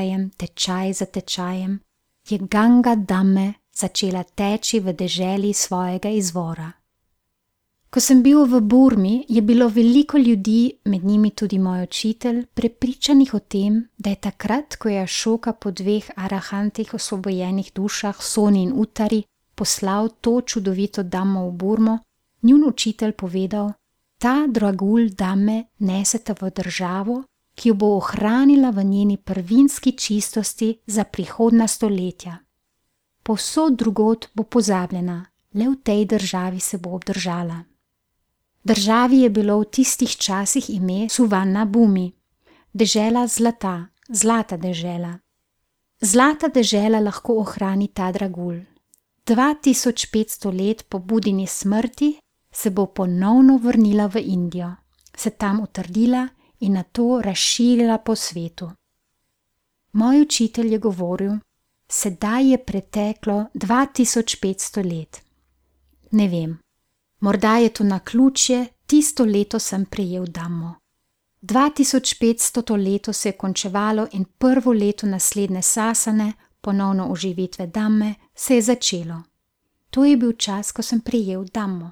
tečajem je Ganga Dhamme začela teči v deželi svojega izvora. Ko sem bil v Burmi, je bilo veliko ljudi, med njimi tudi moj učitelj, prepričanih o tem, da je takrat, ko je Ašoka po 2 arahantih osvobojenih dušah, Soni in Uttari, poslal to čudovito Dhammo v Burmo, njun učitelj povedal, ta dragulj Dhamme nesete v državo, ki jo bo ohranila v njeni prvinski čistosti za prihodna stoletja. Povsod drugod bo pozabljena, le v tej državi se bo obdržala. Državi je bilo v tistih časih ime Suvarna Bhumi, dežela zlata, zlata dežela. Zlata dežela lahko ohrani ta dragulj. 2500 let po Budini smrti se bo ponovno vrnila v Indijo, se tam utrdila in nato razširila po svetu. Moj učitelj je govoril, sedaj je preteklo 2500 let. Ne vem, morda je to naključje, tisto leto sem prejel Dhammo. 2500 leto se je končevalo in prvo leto naslednje sasane, ponovno oživitve Dhamme, se je začelo. To je bil čas, ko sem prejel Dhammo.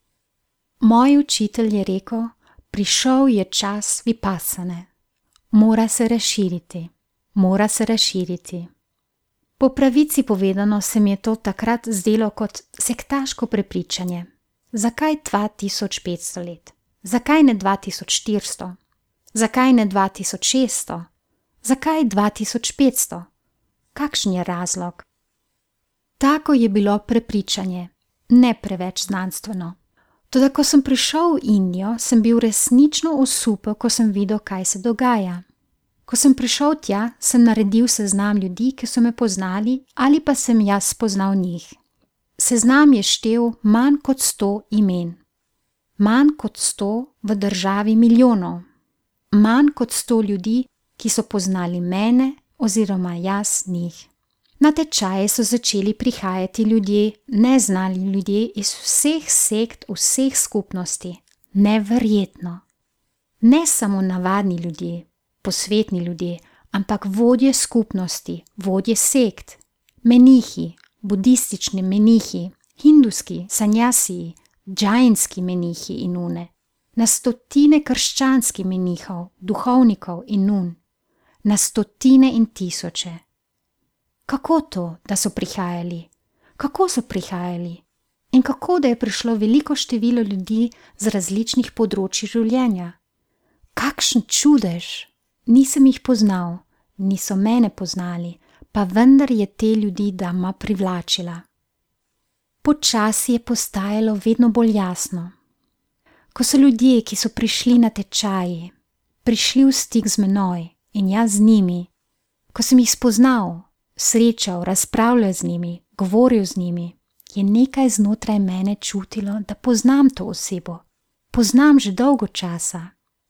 Moj učitelj je rekel, prišel je čas vipassane. Mora se razširiti, mora se razširiti. Po pravici povedano se mi je to takrat zdelo kot sektaško prepričanje. Zakaj 2500 let? Zakaj ne 2400? Zakaj ne 2600? Zakaj 2500? Kakšen je razlog? Tako je bilo prepričanje, ne preveč znanstveno. Toda ko sem prišel v Indijo, sem bil resnično osupel, ko sem videl, kaj se dogaja. Ko sem prišel tja, sem naredil seznam ljudi, ki so me poznali, ali pa sem jaz poznal njih. Seznam je štel manj kot 100 imen. Manj kot 100 v državi milijonov. Manj kot 100 ljudi, ki so poznali mene oziroma jaz njih. Na tečaje so začeli prihajati ljudje, neznani ljudje iz vseh sekt, vseh skupnosti. Neverjetno. Ne samo navadni ljudje, posvetni ljudje, ampak vodje skupnosti, vodje sekt, menihi, budistični menihi, hinduski, sanjasiji, džainski menihi in nune, na stotine krščanskih menihov, duhovnikov in nun, na stotine in tisoče. Kako to, da so prihajali? Kako so prihajali? In kako, da je prišlo veliko število ljudi z različnih področji življenja? Kakšen čudež! Nisem jih poznal, niso mene poznali, pa vendar je te ljudi Dhamma privlačila. Počasi je postajalo vedno bolj jasno. Ko so ljudje, ki so prišli na tečaji, prišli v stik z menoj in jaz z njimi, ko sem jih spoznal, srečal, razpravljal z njimi, govoril z njimi, je nekaj znotraj mene čutilo, da poznam to osebo. Poznam že dolgo časa.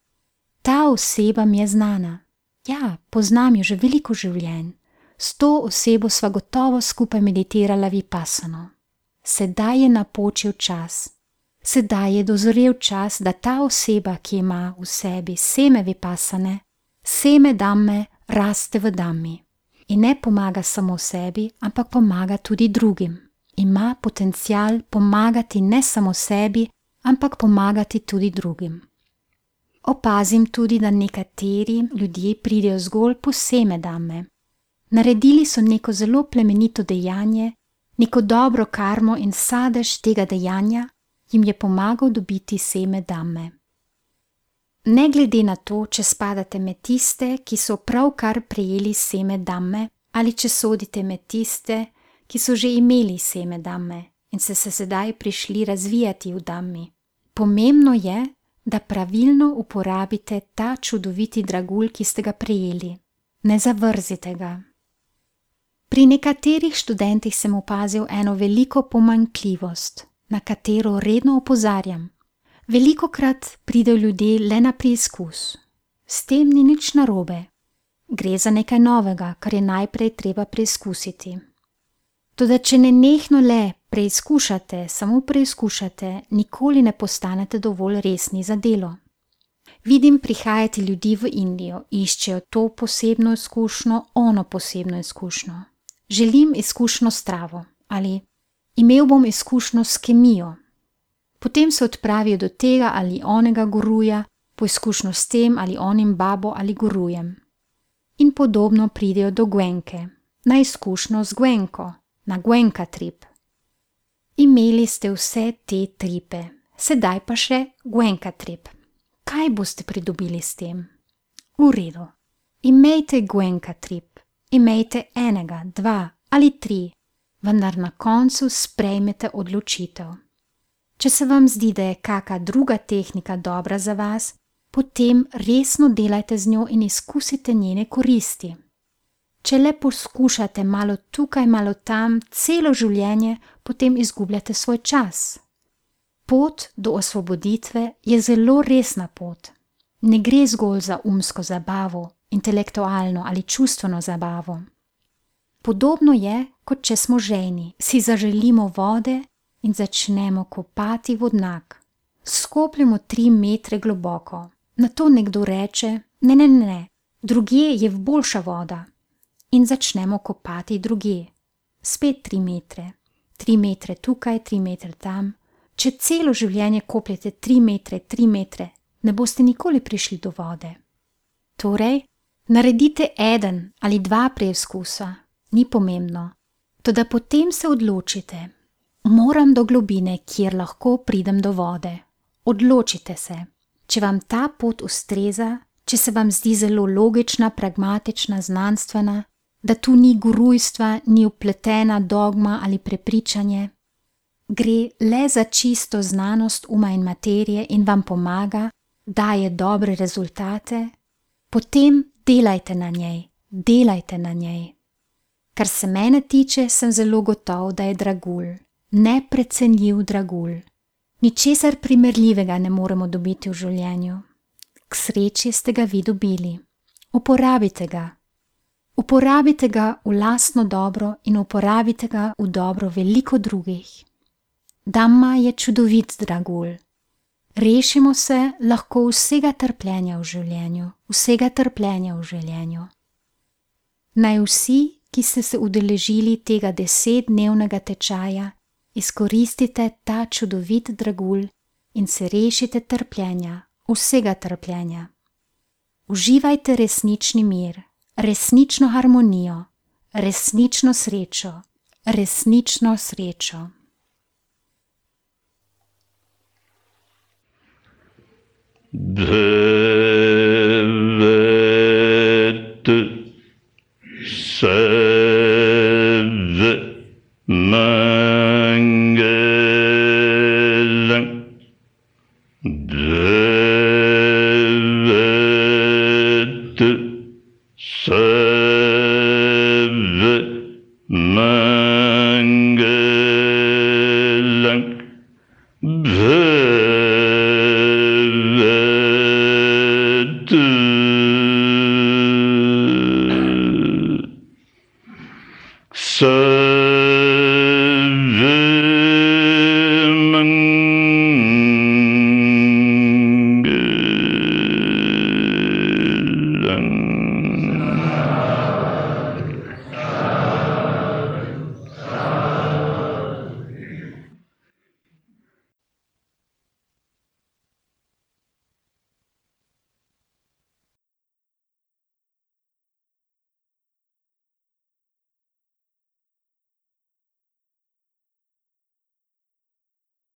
Ta oseba mi je znana. Ja, poznam jo že veliko življenj. S to osebo sva gotovo skupaj meditirala vipassano. Sedaj je napočil čas. Sedaj je dozorel čas, da ta oseba, ki ima v sebi seme vipassane, seme Dhamme, raste v Dhammi. In ne pomaga samo sebi, ampak pomaga tudi drugim. Ima potencial pomagati ne samo sebi, ampak pomagati tudi drugim. Opazim tudi, da nekateri ljudje pridejo zgolj po seme Dhamme. Naredili so neko zelo plemenito dejanje, neko dobro karmo in sadež tega dejanja jim je pomagal dobiti seme Dhamme. Ne glede na to, če spadate med tiste, ki so pravkar prejeli seme Dhamme, ali če sodite med tiste, ki so že imeli seme Dhamme in se sedaj prišli razvijati v Dhammi. Pomembno je, da pravilno uporabite ta čudoviti dragulj, ki ste ga prejeli. ne zavrzite ga. Pri nekaterih študentih sem opazil eno veliko pomanjkljivost, na katero redno opozarjam. Velikokrat pridejo ljudje le na preizkus. S tem ni nič narobe. Gre za nekaj novega, kar je najprej treba preizkusiti. Toda če nenehno le preizkušate, samo preizkušate, nikoli ne postanete dovolj resni za delo. Vidim prihajati ljudi v Indijo, iščejo to posebno izkušnjo, ono posebno izkušnjo. Želim izkušnjo s travo ali imel bom izkušnjo s kemijo. Potem se odpravijo do tega ali onega guruja, po izkušnjo s tem ali onim babo ali gurujem. In podobno pridejo do Gwenke, na izkušnjo z Gwenko, na Gwenka trip. Imeli ste vse te tripe, sedaj pa še Gwenka trip. Kaj boste pridobili s tem? V redu. Imejte Gwenka trip, imejte enega, dva ali tri, vendar na koncu sprejmete odločitev. Če se vam zdi, da je kaka druga tehnika dobra za vas, potem resno delajte z njo in izkusite njene koristi. Če le poskušate malo tukaj, malo tam, celo življenje, potem izgubljate svoj čas. Pot do osvoboditve je zelo resna pot. Ne gre zgolj za umsko zabavo, intelektualno ali čustveno zabavo. Podobno je, kot če smo žejni, si zaželimo vode in začnemo kopati vodnak. Skopljemo 3 metre globoko. Nato nekdo reče, ne, drugje je boljša voda. In začnemo kopati drugje. Spet 3 metre. 3 metre tukaj, 3 metre tam. Če celo življenje kopljete 3 metre, ne boste nikoli prišli do vode. Torej, naredite 1 ali 2 preizkusa, ni pomembno. Toda potem se odločite. Moram do globine, kjer lahko pridem do vode. Odločite se. Če vam ta pot ustreza, če se vam zdi zelo logična, pragmatična, znanstvena, da tu ni gurujstva, ni vpletena dogma ali prepričanje, gre le za čisto znanost uma in materije in vam pomaga, daje dobre rezultate, potem delajte na njej. Kar se mene tiče, sem zelo gotov, da je dragulj, neprecenljiv dragulj. Ničesar primerljivega ne moremo dobiti v življenju. K sreči ste ga vi dobili. Uporabite ga. Uporabite ga v lastno dobro in uporabite ga v dobro veliko drugih. Dhamma je čudovit dragulj. Rešimo se lahko vsega trpljenja v življenju. Naj vsi, ki ste se udeležili tega 10-dnevnega tečaja, izkoristite ta čudovit dragulj in se rešite trpljenja, vsega trpljenja. Uživajte resnični mir, resnično harmonijo, resnično srečo. Bhavat Sarva Mangalam